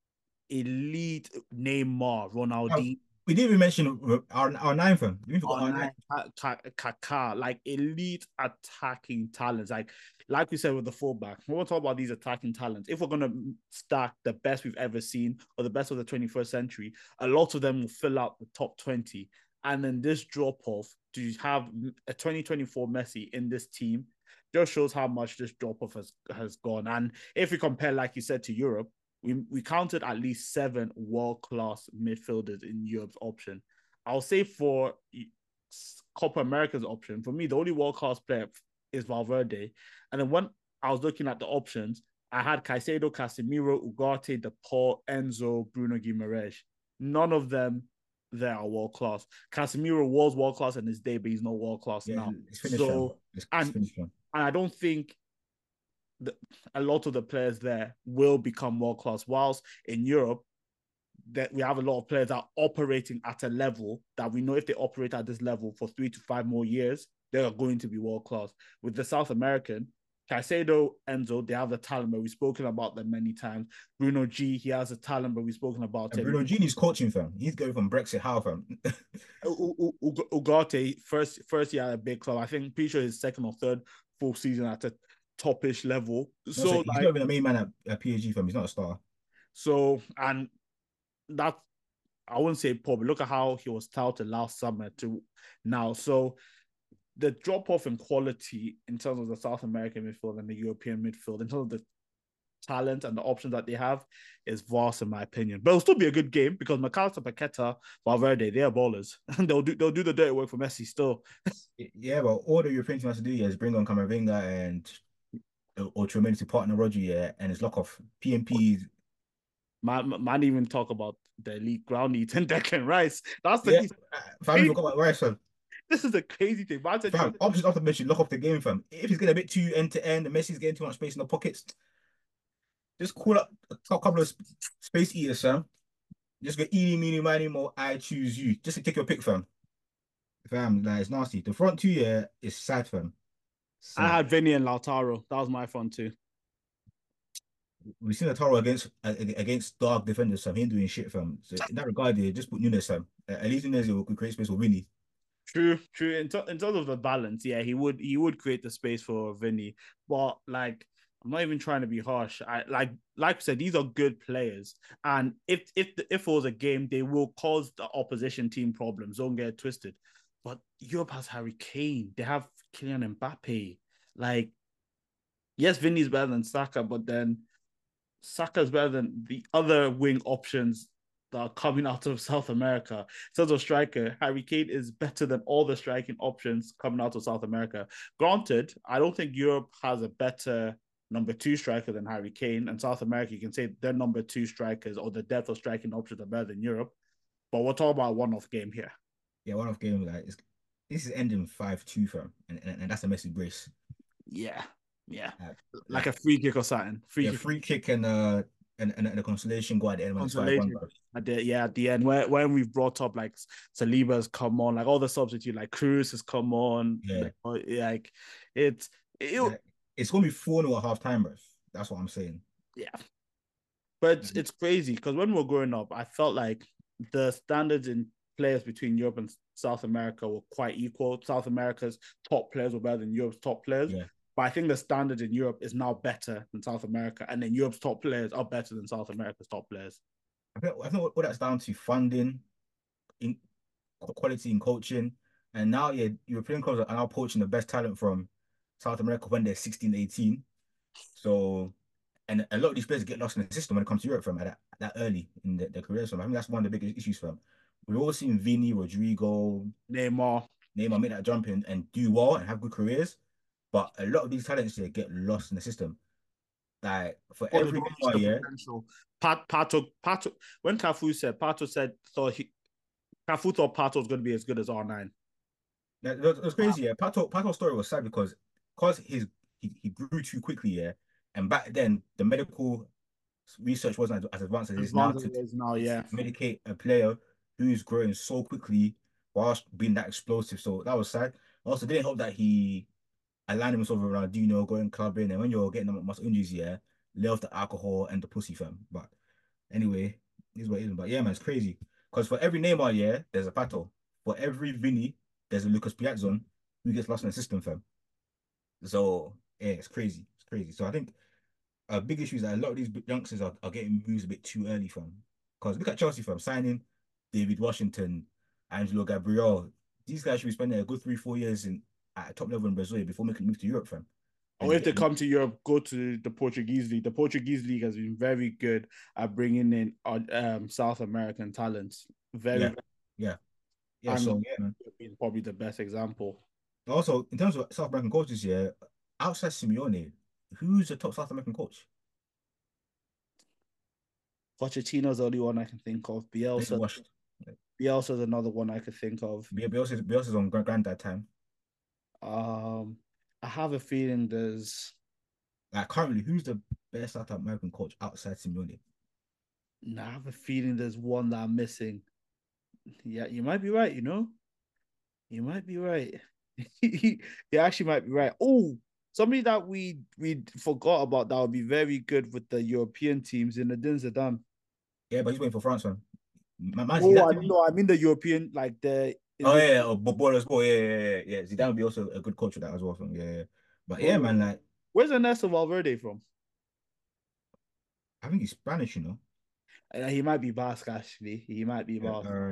elite Neymar, Oh, Ronaldinho, we didn't even mention our nine firm. We forgot our nine. online Kaká, like elite attacking talents. Like we said with the fullback, we want to talk about these attacking talents. If we're gonna stack the best we've ever seen or the best of the 21st century, a lot of them will fill out the top 20. And then this drop off to have a 2024 Messi in this team just shows how much this drop off has gone. And if we compare, like you said, to Europe, we counted at least 7 world class midfielders in Europe's option. I'll say for Copa America's option, for me, the only world class player is Valverde. And then when I was looking at the options, I had Caicedo, Casemiro, Ugarte, De Paul, Enzo, Bruno Guimaraes. None of them there are world class. Casemiro was world class in his day, but he's not world class Yeah, now. it's finished, fam. So, It's and finished, fam. and I don't think a lot of the players there will become world class. Whilst in Europe, that we have a lot of players that are operating at a level that we know if they operate at this level for 3 to 5 more years, they are going to be world class. With the South American, Caicedo, Enzo, they have the talent, but we've spoken about them many times. Bruno G, he has a talent, but we've spoken about And him. Bruno Gini's coaching, fam. He's going from Brexit, how, fam? Ugarte, first year at a big club. I think pretty sure his second or third full season at a topish level. No, so So he's not like even a main man at PSG, fam. He's not a star. and that I wouldn't say poor, but look at how he was touted last summer to now. So the drop off in quality in terms of the South American midfield and the European midfield, in terms of the talent and the options that they have, is vast in my opinion. But it'll still be a good game because McAllister, Paqueta, Valverde, they are ballers. And they'll do the dirty work for Messi still. Yeah, but all the European team has to do is bring on Camavinga and or Tchouaméni to partner Roger, yeah, and it's lock off. PMPs. Man even talk about the elite ground eating Declan Rice. That's Yeah, the fam, forgot about Rice, fam. this is the crazy thing. Man said Fam, options off the bench, lock off the game, fam. If he's getting a bit too end to end, and Messi's getting too much space in the pockets, just call up a couple of space eaters, fam. Just go eeny, meeny, miny, more. I choose you. Just to take your pick, fam. Fam, like it's nasty. The front two, yeah, is sad, fam. I Sad. had Vinny and Lautaro. That was my fun too. We've seen Ataro against dark defenders, fam. He ain't doing shit, fam. So in that regard, yeah, just put Nunes, fam. At least Nunes will create space for Winnie. True, true. In terms of the balance, yeah, he would create the space for Vinny, but like I'm not even trying to be harsh. I like I said, these are good players, and if it was a game, they will cause the opposition team problems. Don't get it twisted. But Europe has Harry Kane. They have Kylian Mbappe. Like, yes, Vinny's better than Saka, but then Saka's better than the other wing options that are coming out of South America. In terms of striker, Harry Kane is better than all the striking options coming out of South America. Granted, I don't think Europe has a better number two striker than Harry Kane. And South America, you can say their number two strikers or the depth of striking options are better than Europe. But we're talking about a one-off game here. Yeah, one of game like this is ending 5-2 from, and that's a messy brace. Yeah, yeah, Like, like a like free kick or something. Free yeah, kick free kick and the consolation goal at the end when it's 5-1, consolation bro. at the end when we've brought up like Saliba's come on, like all the substitute, like Cruz has come on, Yeah, like it's it, like it's gonna be 4-0 at half time, bro. That's what I'm saying. yeah, but Like, it's crazy because when we were growing up, I felt like the standards in players between Europe and South America were quite equal. South America's top players were better than Europe's top players. yeah, But I think the standard in Europe is now better than South America, and then Europe's top players are better than South America's top players. I think what that's down to funding, in quality in coaching, and now yeah, European clubs are now poaching the best talent from South America when they're 16, 18. So, and a lot of these players get lost in the system when it comes to Europe from that early in their careers. So I think that's one of the biggest issues from. We've all seen Vini, Rodrigo, Neymar, Neymar make that jump in and do well and have good careers, but a lot of these talents here get lost in the system. Like for or they every don't reach the Neymar, yeah, potential. Pato, when Pato said Cafu thought Pato was going to be as good as R9. That's crazy. Yeah, Pato's story was sad because he grew too quickly. Yeah, and back then the medical research wasn't as advanced as it As is now long as to it is now, yeah. medicate a player who's growing so quickly whilst being that explosive. So that was sad. Also, didn't help that he aligned himself with Ronaldinho, going clubbing, and when you're getting that much injuries, yeah, lay off the alcohol and the pussy, fam. But anyway, is what it is. But yeah, man, it's crazy. Because for every Neymar, yeah, there's a Pato. For every Vinny, there's a Lucas Piazzon who gets lost in the system, fam. So yeah, it's crazy. It's crazy. So I think a big issue is that a lot of these youngsters are getting moves a bit too early, fam. Because look at Chelsea, fam, signing David Washington, Angelo Gabriel. These guys should be spending a good 3, 4 years at a top level in Brazil before making a move to Europe, fam. And Or they're if they getting come to Europe, go to the Portuguese league. The Portuguese league has been very good at bringing in South American talents. yeah, Very, yeah, yeah. and So yeah, man. is probably the best example. Also, in terms of South American coaches, yeah, outside Simeone, who's the top South American coach? Pochettino's the only one I can think of. Maybe washed. Bielsa's another one I could think of. Bielsa's on granddad time. Um, I have a feeling there's. Like currently, who's the best South American coach outside Simeone? Nah, I have a feeling there's one that I'm missing. Yeah, you might be right. You might be right. You actually might be right. Oh, somebody that we forgot about that would be very good with the European teams in the Zidane. Yeah, but he's waiting for France, man. Man, Oh, Zidane I to me. know. I mean the European, like the in Oh the yeah, oh, Ballers Ball, yeah. Zidane would be also a good coach with that as well, fam. Yeah. But yeah, bro. man, like Where's Ernesto Valverde from? I think he's Spanish, you know. He might be Basque actually. He might be Yeah, Basque.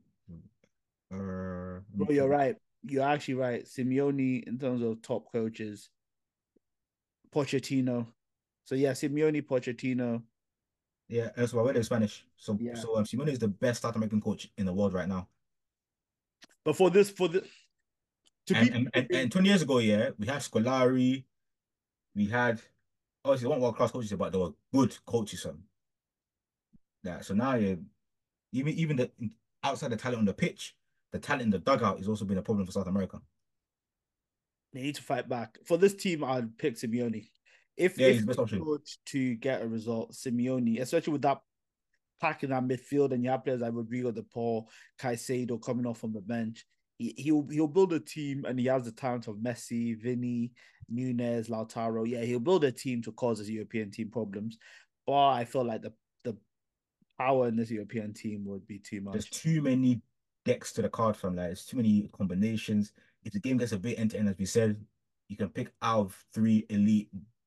let me Bro, check. you're right. You're actually right. Simeone in terms of top coaches, Pochettino. So yeah, Simeone, Pochettino. Yeah, that's why we're Spanish. So Yeah. so Simone is the best South American coach in the world right now. But for the to And be and, and, and 20 years ago, yeah, we had Scolari, we had obviously they weren't world class coaches, but they were good coaches. Yeah, so now yeah, even the outside the talent on the pitch, the talent in the dugout has also been a problem for South America. they need to fight back. For this team, I'd pick Simeone. Yeah, If he's the best option. coach to get a result, Simeone, especially with that pack in that midfield, and you have players like Rodrigo De Paul, Caicedo coming off from the bench. He'll build a team, and he has the talent of Messi, Vinny, Nunez, Lautaro. Yeah, he'll build a team to cause his European team problems. But I feel like the power in this European team would be too There's much. too many decks to the card from like there's too many combinations. If the game gets a bit end to end, as we said, you can pick out of three elite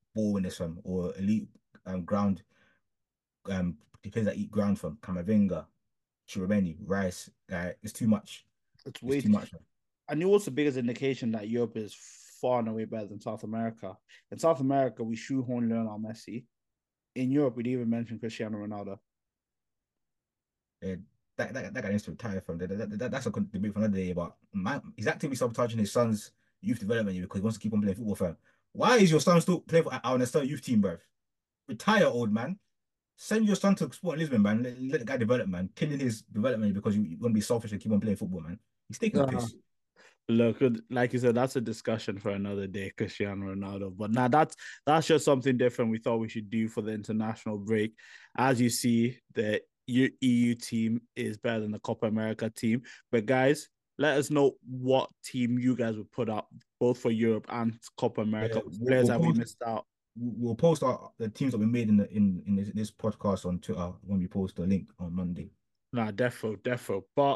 ball winners from or elite ground players that eat ground from Kamavinga, Chiromeni, Rice. It's too much. It's It's way too too. much. I knew what's the biggest indication that Europe is far and away better than South America. In South America, we shoehorn Lionel Messi. In Europe, we didn't even mention Cristiano Ronaldo. Uh, that guy needs to retire from that's a debate for another day. But man, he's actively sabotaging his son's youth development because he wants to keep on playing football. Fam, why is your son still playing for our national youth team, bro? Retire, old man. Send your son to Sporting Lisbon, man. Let the guy develop, man. Killing his development because you want to be selfish and keep on playing football, man. He's taking a Uh, piss. Look, like you said, that's a discussion for another day, Cristiano Ronaldo. But now that's just something different we thought we should do for the international break. As you see, the EU team is better than the Copa America team. But guys, let us know what team you guys would put up, both for Europe and Copa America. Yeah, Which we'll, players we'll have we post missed out? we'll post the teams that we made in this podcast on Twitter when we post the link on Monday. Nah, defo. But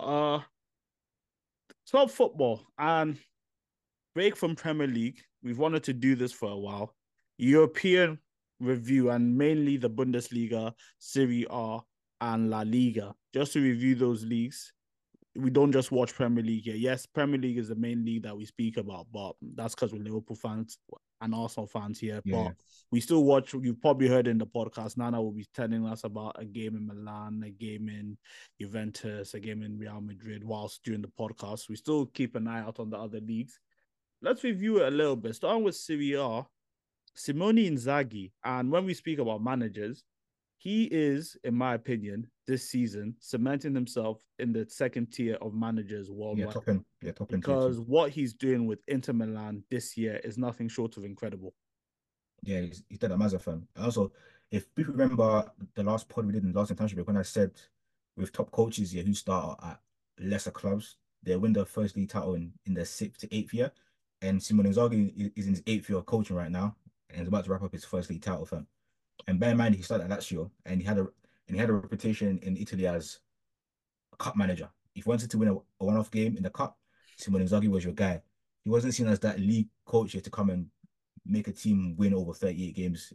top football and break from Premier League. We've wanted to do this for a while. European review and mainly the Bundesliga, Serie A, and La Liga. Just to review those leagues. We don't just watch Premier League here. Yes, Premier League is the main league that we speak about, but that's because we're Liverpool fans and Arsenal fans here. Yeah, But we still watch. You've probably heard in the podcast, Nana will be telling us about a game in Milan, a game in Juventus, a game in Real Madrid. Whilst during the podcast, we still keep an eye out on the other leagues. Let's review it a little bit. Starting with Serie A, Simone Inzaghi. And when we speak about managers, he is, in my opinion, this season cementing himself in the second tier of managers worldwide top end tier two. because what he's doing with Inter Milan this year is nothing short of incredible. Yeah, he's done a Mazda fan. Also, if people remember the last pod we did in the last internship when I said with top coaches here who start at lesser clubs, they win their first league title in their sixth to eighth year. And Simone Inzaghi is in his eighth year of coaching right now and is about to wrap up his first league title for him. And bear in mind, he started at Lazio and he had a reputation in Italy as a cup manager. If you wanted to win a one-off game in the cup, Simone Inzaghi was your guy. He wasn't seen as that league coach here to come and make a team win over 38 games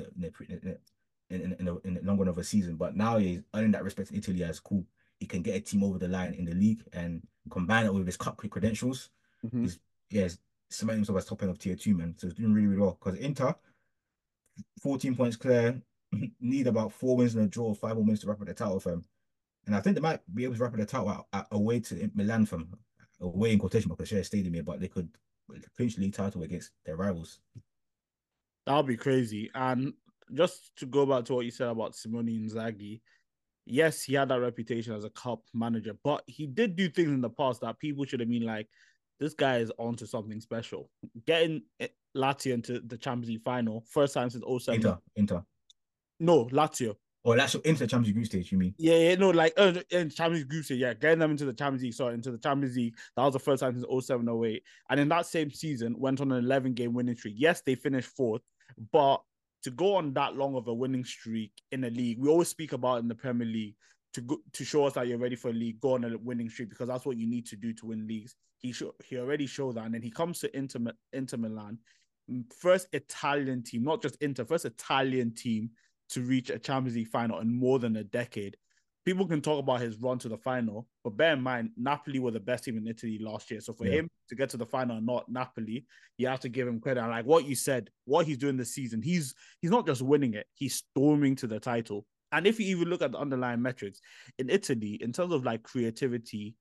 in the long run of a season. But now he's earning that respect in Italy as cool. He can get a team over the line in the league and combine it with his cup credentials. Mm-hmm. He's cementing himself as top end of tier two, man. So he's doing really, really well. Because Inter, 14 points clear, need about 4 wins and a draw, 5 more wins to wrap up the title for him. And I think they might be able to wrap up the title away to Milan from away in quotation because share a stadium here, but they could clinch league title against their rivals. That'll be crazy. And just to go back to what you said about Simone Inzaghi, yes, he had that reputation as a cup manager, but he did do things in the past that people should have been like, this guy is onto something special. Getting Lazio into the Champions League final, first time since 07. Inter. No, Lazio. Or that's into the Champions League group stage, you mean? Yeah, no, like in Champions League, yeah, getting them into the Champions League, sorry, into the Champions League. That was the first time since 07, 08. And in that same season, went on an 11-game winning streak. Yes, they finished fourth, but to go on that long of a winning streak in a league, we always speak about in the Premier League to show us that you're ready for a league, go on a winning streak because that's what you need to do to win leagues. He already showed that, and then he comes to Inter Milan, first Italian team, not just Inter, first Italian team to reach a Champions League final in more than a decade. People can talk about his run to the final, but bear in mind, Napoli were the best team in Italy last year. So for him to get to the final and not Napoli, you have to give him credit. And like what you said, what he's doing this season, he's not just winning it, he's storming to the title. And if you even look at the underlying metrics in Italy, in terms of like creativity,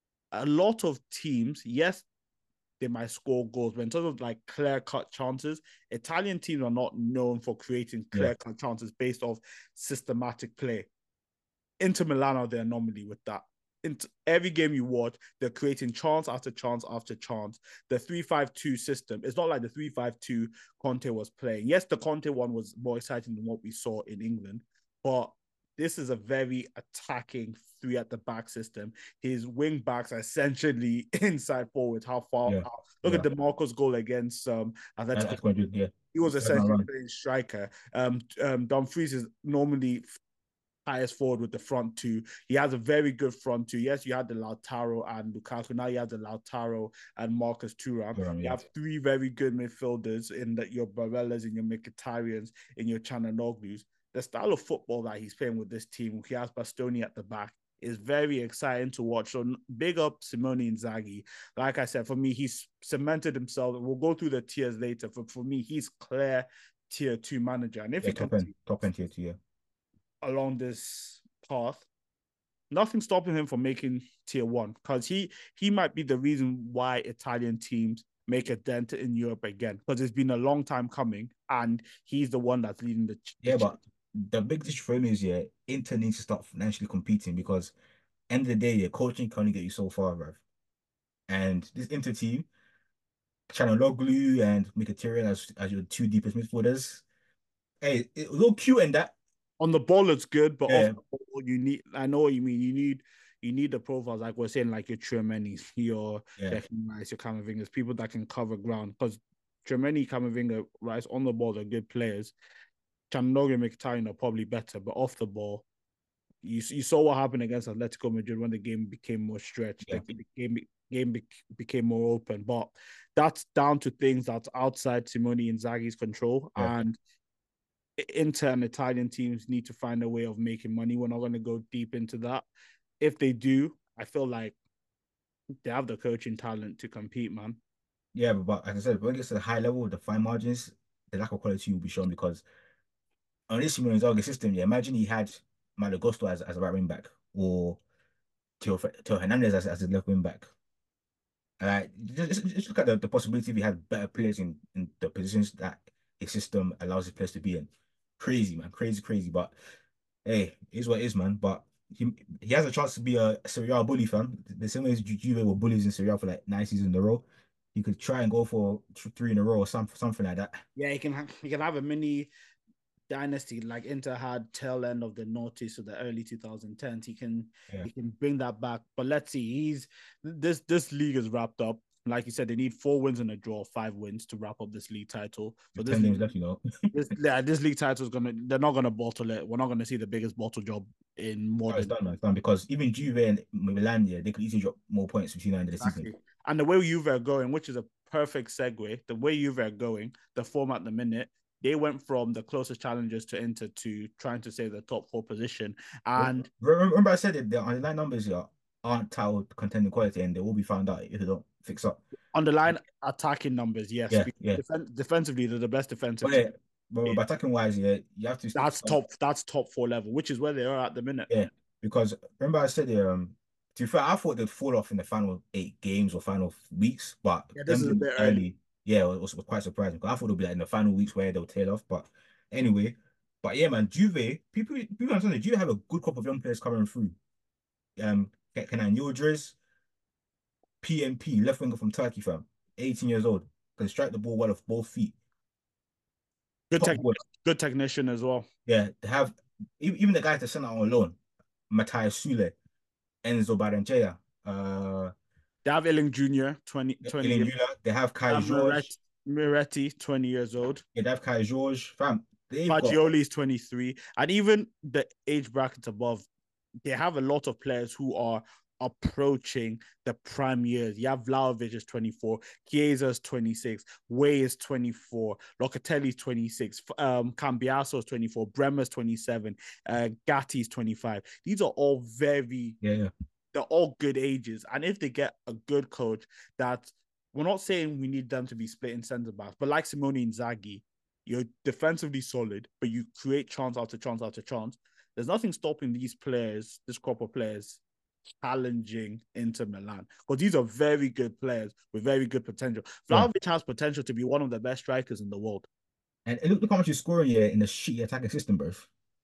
a lot of teams, yes, they might score goals, but in terms of like clear-cut chances, Italian teams are not known for creating clear-cut chances based off systematic play. Inter Milan are the anomaly with that. In every game you watch, they're creating chance after chance after chance. The 3-5-2 system, it's not like the 3-5-2 Conte was playing. Yes, the Conte one was more exciting than what we saw in England, but this is a very attacking three at the back system. His wing backs are essentially inside forwards. How far? Look at DeMarco's goal against Atletico. He was essentially playing striker. Dumfries is normally highest forward with the front two. He has a very good front two. Yes, you had the Lautaro and Lukaku. Now you have the Lautaro and Marcus Thuram. You Yeah. have three very good midfielders in that your Barellas and your Mkhitaryan's and your Chananoglus. The style of football that he's playing with this team, he has Bastoni at the back, is very exciting to watch. So big up Simone Inzaghi. Like I said, for me, he's cemented himself. We'll go through the tiers later. For me, he's clear tier 2 manager. And if Yeah, he top end tier 2, yeah. along this path, nothing stopping him from making tier 1, because he might be the reason why Italian teams make a dent in Europe again, because it's been a long time coming, and he's the one that's leading Yeah, but the big issue for him is, yeah, Inter needs to start financially competing because end of the day, yeah, coaching can only get you so far, bruv. And this Inter team, Chanaloglu and Mkhitaryan as your two deepest midfielders, hey, it was all cute and that. On the ball it's good, but off Yeah, the ball you need. I know what you mean. You need the profiles like we're saying, like your Tchouaménis, your yeah, Declan Rice, your Camavingas, people that can cover ground. Because Tchouaméni, Camavinga, Rice on the ball they're good players. Chandoga and Mkhitaryan are probably better, but off the ball, you saw what happened against Atletico Madrid when the game became more stretched. yeah, The became more open. But that's down to things that's outside Simone Inzaghi's control. yeah. And Inter and Italian teams need to find a way of making money. We're not going to go deep into that. If they do, I feel like they have the coaching talent to compete, man. Yeah, but like I said, when it gets to the high level, the fine margins, the lack of quality will be shown because on this Simone Inzaghi system, yeah, imagine he had Malo Gusto as a right wing back or Theo Hernandez as a left wing back. Just look at the possibility if he had better players in the positions that his system allows his players to be in. Crazy, man. Crazy, crazy. But hey, it is what it is, man. But he has a chance to be a Serie A bully, fam. The same way as Juve were bullies in Serie A for like 9 seasons in a row. He could try and go for three in a row or something like that. Yeah, he can have a mini dynasty like Inter had tail end of the noughties to the early 2010s. Yeah. He can bring that back. But let's see. This league is wrapped up. Like you said, they need 4 wins and a draw, 5 wins to wrap up this league title. So With 10 games left, this league title is they're not gonna bottle it. We're not gonna see the biggest bottle job in No, it's modern. done, man. It's done because even Juve and Milan, yeah, they could easily drop more points between the end of the season. Exactly. And the way Juve are going, which is a perfect segue, the way Juve are going, the form at the minute, they went from the closest challengers to Inter to trying to save the top 4 position. And Remember I said that the underlying numbers here aren't title contending quality and they will be found out if they don't fix up. underline attacking numbers, yes. Yeah, yeah. Defensively, they're the best defensive But team. yeah, but attacking wise, yeah, you have to stick That's some, top. That's top 4 level, which is where they are at the minute. yeah. Because remember I said to be fair, I thought they'd fall off in the final 8 games or final weeks, but Yeah, this them is a being bit early. early, yeah, it was quite surprising. Because I thought it'd be like in the final weeks where they'll tail off. But anyway, but yeah, man, Juve, people understand that Juve have a good crop of young players coming through. Kenan Yildiz, PMP, left winger from Turkey, fam, 18 years old, can strike the ball well off both feet. Good Top tech, boy. good technician as well. Yeah, they have even the guys that sent out on loan, Matthias Sule, Enzo Barrenechea, They have Illing Jr., 20 Iling years. Jula, they have They Kai have George, Miretti, 20 years old. yeah, they have Kai George, fam. They've got Fagioli is 23. And even the age brackets above, they have a lot of players who are approaching the prime years. You have Vlahovic is 24, Chiesa is 26, Way is 24, Locatelli is 26, Cambiaso is 24, Bremer is 27, Gatti is 25. These are all yeah. they're all good ages. And if they get a good coach that, we're not saying we need them to be split in centre backs, but like Simone Inzaghi, you're defensively solid, but you create chance after chance after chance. There's nothing stopping these players, this crop of players, challenging Inter Milan, because these are very good players with very good potential. Yeah. Vlahovic has potential to be one of the best strikers in the world. And look how much he's scoring here in the shitty attacking system, bro.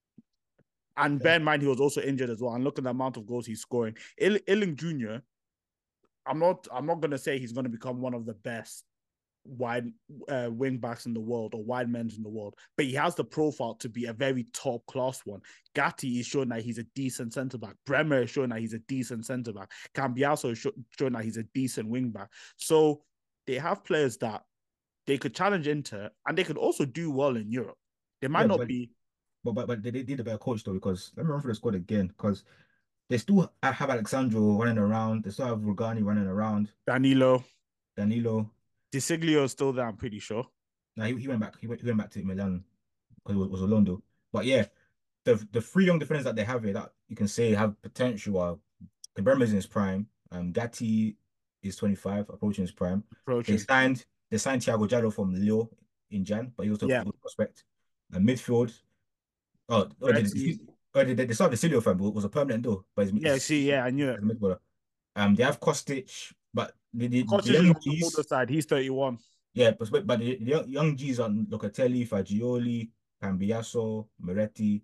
And bear in mind, he was also injured as well. And look at the amount of goals he's scoring. Illing Jr., I'm not going to say he's going to become one of the best wide wing backs in the world or wide men in the world, but he has the profile to be a very top class one. Gatti is showing that he's a decent centre back. Bremer is showing that he's a decent centre back. Cambiaso is showing that he's a decent wing back. So they have players that they could challenge Inter, and they could also do well in Europe. They might Yeah, not but be. but they did a better coach though because let me run through the squad again because they still have Alexandro running around. They still have Rugani running around. Danilo, Danilo. Di Siglio is still there, I'm pretty sure. Now he went back. He went back to Milan because it was Orlando. But yeah, the three young defenders that they have here that you can say have potential are Bremer's in his prime. Gatti is 25, approaching his prime. They Approaching. signed they signed Thiago Jallo from Lille in Jan, but he was a Yeah. good prospect. And midfield, Verratti. they started the Cilio fan, but it was a permanent deal. But Yeah, see, yeah, I knew it. as a midfielder. They have Kostic, but the Koch is young on the older G's, side. He's 31. yeah, but the young G's are Locatelli, Fagioli, Cambiaso, Moretti.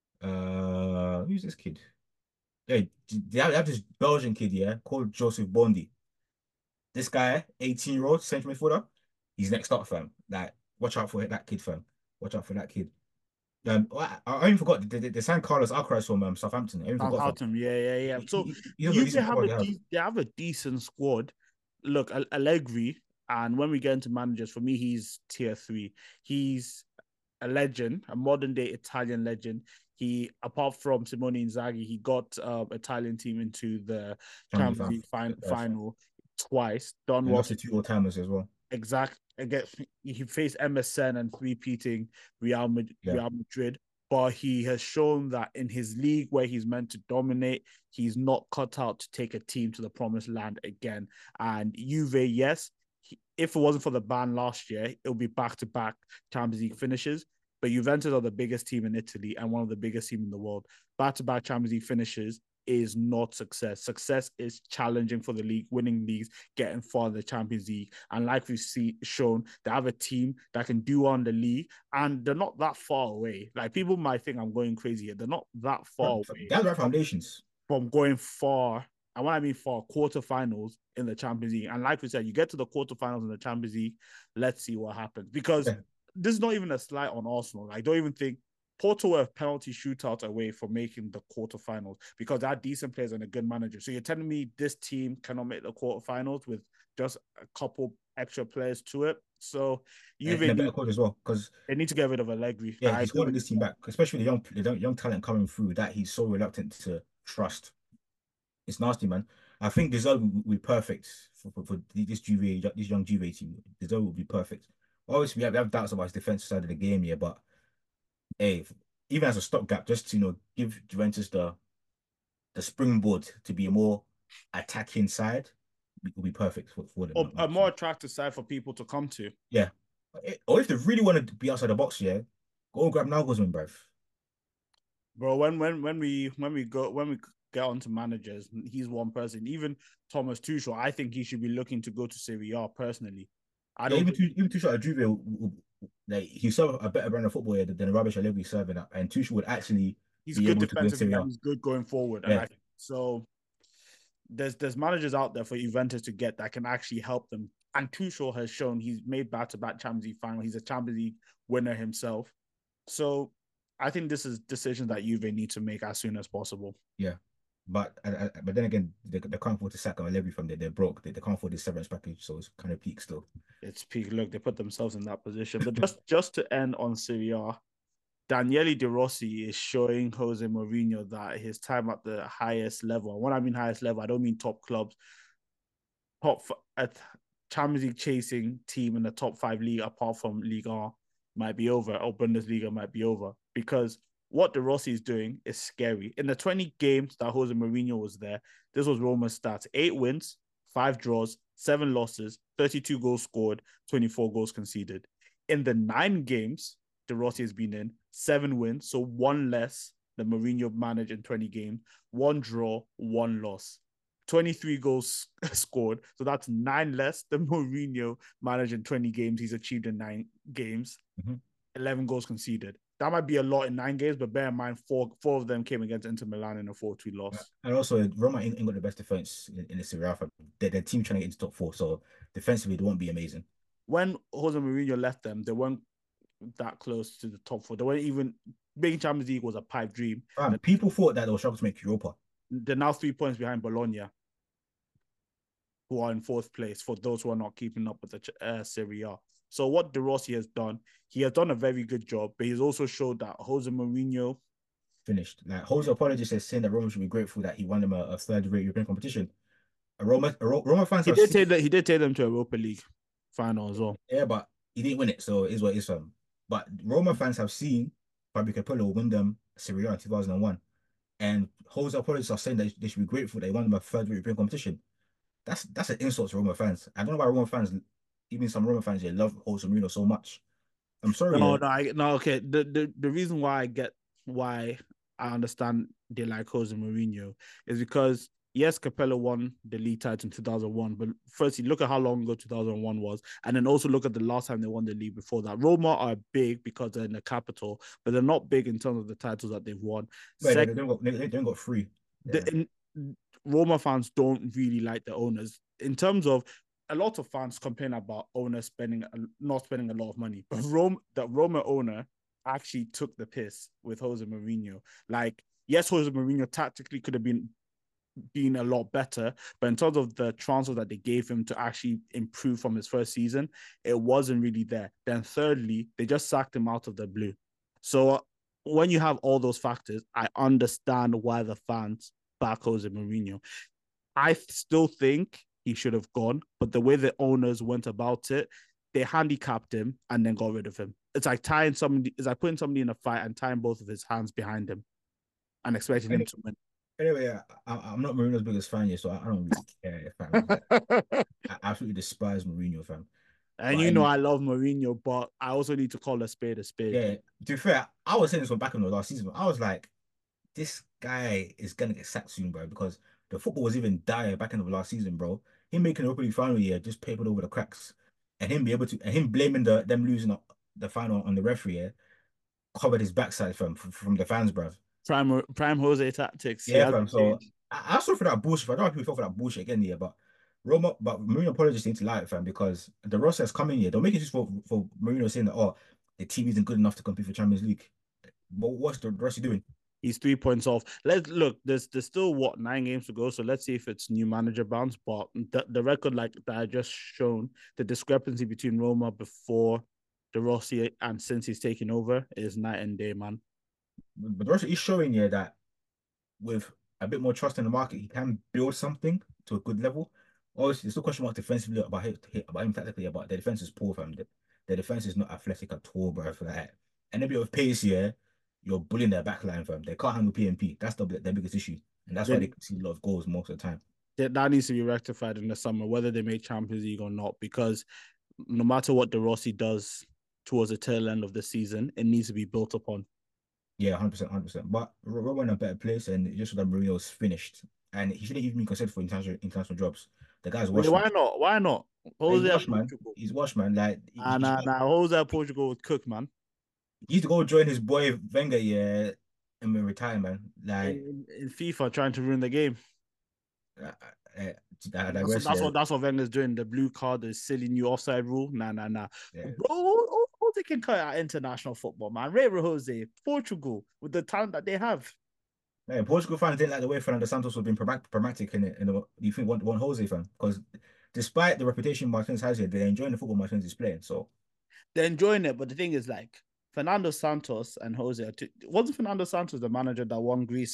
Who's this kid? Yeah, they have this Belgian kid, yeah, called Joseph Bondi. This guy, 18-year-old central midfielder, he's next up, fam. Like, watch out for that kid, fam. Watch out for that kid. I even forgot they signed Carlos Alcaraz from Southampton. I even forgot, fam. Southampton. Yeah, yeah, yeah. So He's a you they decent have squad they have. they have a decent squad. Look, Allegri, and when we get into managers, for me, he's tier three. He's a legend, a modern day Italian legend. He, apart from Simone Inzaghi, he got Italian team into the Champions Champions League League final. final twice. Done They well. lost to two all-timers as well. Exact. Again, he faced MSN and three-peating Yeah. Real Madrid, but he has shown that in his league where he's meant to dominate, he's not cut out to take a team to the promised land again. And Juve, yes, if it wasn't for the ban last year, it'll be back-to-back Champions League finishes. But Juventus are the biggest team in Italy and one of the biggest teams in the world. Back-to-back Champions League finishes is not success. Success is challenging for the league, winning leagues, getting far in the Champions League. And like we've shown, they have a team that can do on the league, and they're not that far away. Like people might think I'm going crazy here. They're not that far away They have the right foundations. from going far. And when I mean far, quarterfinals in the Champions League. And like we said, you get to the quarterfinals in the Champions League, let's see what happens. Because Yeah. this is not even a slight on Arsenal. I don't even think Porto were a penalty shootout away from making the quarterfinals because they had decent players and a good manager. So you're telling me this team cannot make the quarterfinals with just a couple extra players to it? So And a better need coach as well, because they need to get rid of Allegri. yeah, I he's agree holding with this you. team back, especially the young talent coming through that he's so reluctant to trust. It's nasty, man. I think Deserve will be perfect for this young Juve team. Deserve will be perfect. Obviously, we have doubts about his defensive side of the game here, but hey, even as a stopgap, just to give Juventus the springboard to be a more attacking side, will be perfect for them. Or a more attractive side for people to come to. Yeah. Or if they really want to be outside the box, yeah, go and grab Nagelsmann, bruv. Bro, when we get onto managers, he's one person. Even Thomas Tuchel, I think he should be looking to go to Serie A personally. I Yeah, don't think even Tuchel at Juve, like he served a better brand of football here than the rubbish Allegri serving at, and Tuchel would actually he's be good able to go in defensively Serie and A. he's good going forward. And Yeah, I so there's managers out there for Juventus to get that can actually help them. And Tuchel has shown he's made back-to-back Champions League final. He's a Champions League winner himself. So I think this is decisions that Juve need to make as soon as possible. yeah. But then again, they can't afford to sack Allegri from there. They're broke. They can't afford this severance package, so it's kind of peak still. It's peak. Look, they put themselves in that position. But just to end on Serie A, Daniele De Rossi is showing Jose Mourinho that his time at the highest level, and when I mean highest level, I don't mean top clubs, top at Champions League chasing team in the top five league apart from Liga might be over or Bundesliga might be over because what De Rossi is doing is scary. In the 20 games that Jose Mourinho was there, this was Roma's stats: 8 wins, 5 draws, 7 losses, 32 goals scored, 24 goals conceded. In the 9 games De Rossi has been in, 7 wins, so one less than Mourinho managed in 20 games, 1 draw, 1 loss. 23 goals scored. So that's 9 less than Mourinho managed in 20 games. He's achieved in 9 games, Mhm. 11 goals conceded. That might be a lot in 9 games, but bear in mind, four of them came against Inter Milan in a 4-2 loss. And also, Roma ain't got the best defense in the Serie A. Their team trying to get into top four, so defensively they won't be amazing. When Jose Mourinho left them, they weren't that close to the top four. They weren't even being Champions League was a pipe dream. People thought that they were struggling to make Europa. They're now 3 points behind Bologna, who are in fourth place. For those who are not keeping up with the Serie A, So what De Rossi has done, he has done a very good job, but he's also showed that Jose Mourinho. Finished. Like Jose apologist is saying that Roma should be grateful that he won them a third-rate European competition. Roma fans He have did seen, take that. He did take them to Europa League final as well. yeah, but he didn't win it, so it is what it is for him. But Roma fans have seen Fabio Capello win them Serie A in 2001. And Jose apologists are saying that they should be grateful they won them a third European competition. That's an insult to Roma fans. I don't know why Roma fans, even some Roma fans, they love Jose Mourinho so much. I'm sorry, No, yeah. no, no. Okay, the reason why I get why I understand they like Jose Mourinho is because yes, Capello won the league title in 2001, but firstly, look at how long ago 2001 was, and then also look at the last time they won the league before that. Roma are big because they're in the capital, but they're not big in terms of the titles that they've won. Wait, Second, they don't got free. Yeah. Roma fans don't really like the owners in terms of a lot of fans complain about owners not spending a lot of money, but the Roma owner actually took the piss with Jose Mourinho. Like, yes, Jose Mourinho tactically could have been a lot better, but in terms of the transfer that they gave him to actually improve from his first season, it wasn't really there. Then thirdly, they just sacked him out of the blue. So when you have all those factors, I understand why the fans back Jose Mourinho. I still think he should have gone, but the way the owners went about it, they handicapped him and then got rid of him. It's like putting somebody in a fight and tying both of his hands behind him and expecting him to win. Anyway, I'm not Mourinho's biggest fan yet, so I don't really care, fam. Like, I absolutely despise Mourinho, fam. And But you know anyway, I love Mourinho, but I also need to call a spade a spade. yeah, to be fair, I was saying this one back in the last season. I was like, this guy is gonna get sacked soon, bro, because the football was even dire back in the last season, bro. Him making the Europa League final year just papered over the cracks, and him blaming them losing the final on the referee, yeah, covered his backside from the fans, bro. Prime Jose tactics. He Yeah, hasn't fam. So changed. I saw for that bullshit. I don't know if people fall for that bullshit again here, but Mourinho apologists need to lie, fam, because the roster has come in here. Don't make it just for Mourinho saying that, oh, the team isn't good enough to compete for Champions League. But what's the rest doing? He's 3 points off. Let's look. There's still what 9 games to go. So let's see if it's new manager bounce. But the record like that I just shown, the discrepancy between Roma before De Rossi and since he's taken over is night and day, man. But the roster is showing here that with a bit more trust in the market, he can build something to a good level. Obviously, there's still question mark defensively about him tactically, but the defense is poor, fam. The defense is not athletic at all, bro. For that, and a bit of pace here, you're bullying their backline, fam. They can't handle PMP. That's their biggest issue, and that's why they Then can see a lot of goals most of the time. that needs to be rectified in the summer, whether they make Champions League or not, because no matter what De Rossi does towards the tail end of the season, it needs to be built upon. Yeah, 100%, 100%. But Roma in a better place, and just so that Mourinho's finished, and he shouldn't even be considered for international jobs. The guy's Wait, washed, man. why not? Why not? He's Jose at washed, man. Portugal. He's washed, man. Like Jose at Portugal would cook, man. he used to go join his boy Wenger, yeah, and then retire, man. Like, In FIFA trying to ruin the game. uh, uh, I That's what digress, that's yeah. what that's what Wenger's doing. The blue card, the silly new offside rule. Nah, nah, nah. Yeah. Bro, Jose can cut out international football, man. Ray Jose, Portugal, with the talent that they have. Yeah, Portugal fans didn't like the way Fernando Santos was being pragmatic in it. Do you think one Jose fan? Because despite the reputation Martinez has here, they're enjoying the football Martinez is playing. So They're enjoying it, but the thing is, like, Fernando Santos and Jose wasn't Fernando Santos the manager that won Greece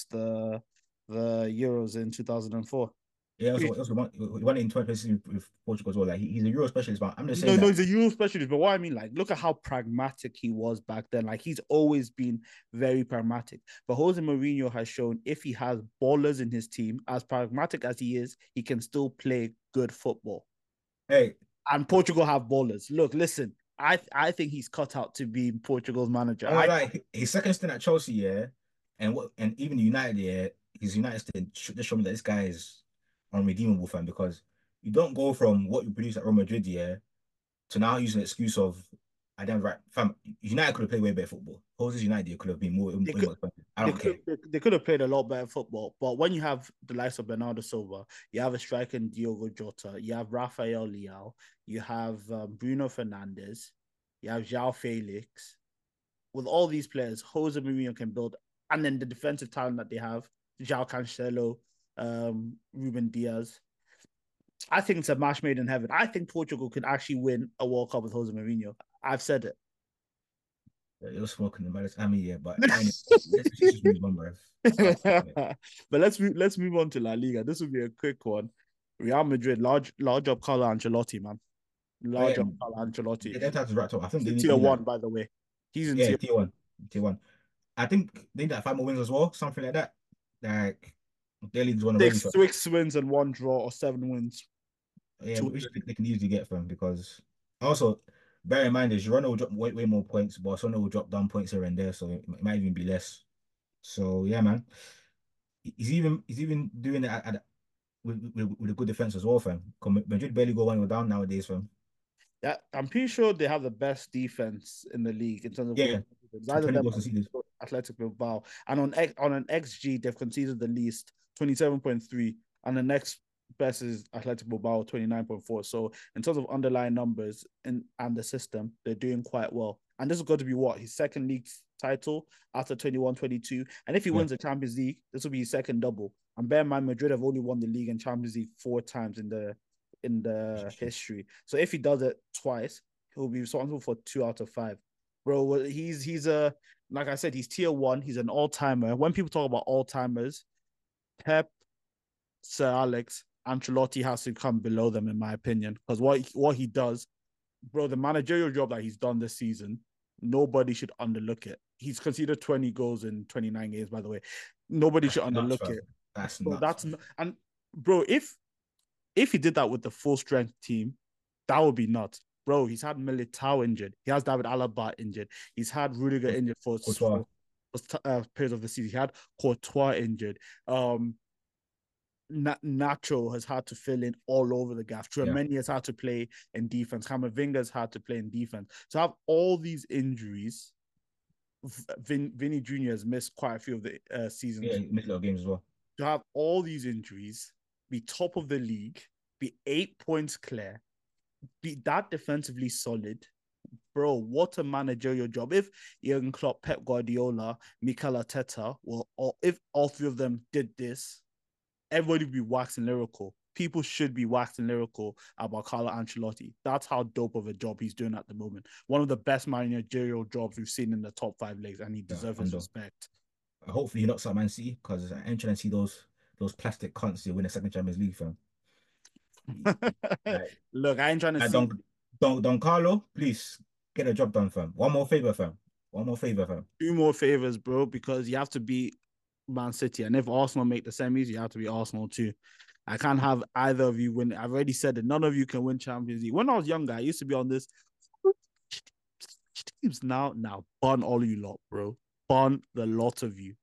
the Euros in 2004? yeah, also he won it in 20 places with Portugal as well. Like he's a Euro specialist, but I'm just saying No, no, that he's a Euro specialist. But what I mean, like, look at how pragmatic he was back then. Like, he's always been very pragmatic. But Jose Mourinho has shown if he has ballers in his team, as pragmatic as he is, he can still play good football. hey, And Portugal have ballers. Look, listen, I think he's cut out to be Portugal's manager. I know like his second stint at Chelsea, yeah, and even United, yeah, his United stint just showed me that this guy is unredeemable, fan, because you don't go from what you produce at Real Madrid, yeah, to now using the excuse of I don't right, fam. United could have played way better football. Jose's United could have been they way could more expensive. I don't care. they could have played a lot better football. But when you have the likes of Bernardo Silva, you have a striker in Diogo Jota, you have Rafael Leao, you have Bruno Fernandes, you have João Felix. With all these players, Jose Mourinho can build, and then the defensive talent that they have, João Cancelo, Ruben Diaz. I think it's a match made in heaven. I think Portugal could actually win a World Cup with Jose Mourinho. I've said it. You're smoking the maddest. I mean, yeah, but anyway, let's just move on, bro. God, damn it. But let's move on to La Liga. This will be a quick one. Real Madrid, large job Carlo Ancelotti, man. Oh Large yeah, job Carlo Ancelotti. their title's wrapped up. I think He's they in need, tier they need one, like by the way. He's in yeah, tier. tier one. I think they need like 5 more wins as well, something like that. Like their league's one already for. Six wins and one draw or 7 wins. Yeah, Two. which they can easily get from because also bear in mind is Girona will drop way more points, Barcelona will drop down points here and there, so it might even be less. So yeah, man, he's even doing it with a good defense as well, fam. Madrid barely go 1-0 down nowadays, fam. Yeah, I'm pretty sure they have the best defense in the league in terms of goals. Yeah, It's either 20 them goals conceded. or Athletic Bilbao. And on an XG, they've conceded the least, 27.3. And the next best is Athletic Bilbao, 29.4. So in terms of underlying numbers and the system, they're doing quite well. And this is going to be what? His second league title after 21-22. And if he Yeah, wins the Champions League, this will be his second double. And bear in mind, Madrid have only won the league and Champions League 4 times in the history. So if he does it twice, he'll be responsible for 2 out of 5. Bro, he's a like I said, he's tier one. He's an all timer. When people talk about all timers, Pep, Sir Alex, Ancelotti has to come below them, in my opinion, because what he does, bro, the managerial job that he's done this season, nobody should underlook it. He's conceded 20 goals in 29 games, by the way. Nobody that's should nuts, underlook fam. it. That's Bro, nuts. and bro, if he did that with the full strength team, that would be nuts. Bro, he's had Militao injured. He has David Alaba injured. He's had Rudiger injured Courtois. for periods of the season. He had Courtois injured. Nacho has had to fill in all over the gaff. Yeah, Tchouameni has had to play in defense. Camavinga has had to play in defense. To have all these injuries, Vinny Jr. has missed quite a few of the yeah, seasons. he missed a lot of games as well. To have all these injuries, be top of the league, be 8 points clear, be that defensively solid, bro, what a managerial job. If Jurgen Klopp, Pep Guardiola, Mikel Arteta, if all three of them did this, everybody would be waxing lyrical. People should be waxing lyrical about Carlo Ancelotti. That's how dope of a job he's doing at the moment. One of the best managerial jobs we've seen in the top 5 leagues, and he Yeah, deserves his Ando. respect. Hopefully he knocks out Man City because I'm trying to see those plastic cunts who win a second Champions League, fam. Like, Look, I ain't trying to like see Don Carlo, please get a job done, fam. One more favor, fam. One more favor, fam. 2 more favors, bro, because you have to beat Man City. And if Arsenal make the semis, you have to be Arsenal too. I can't have either of you win. I've already said that none of you can win Champions League. When I was younger, I used to be on this teams now bun all you lot, bro. Bun the lot of you.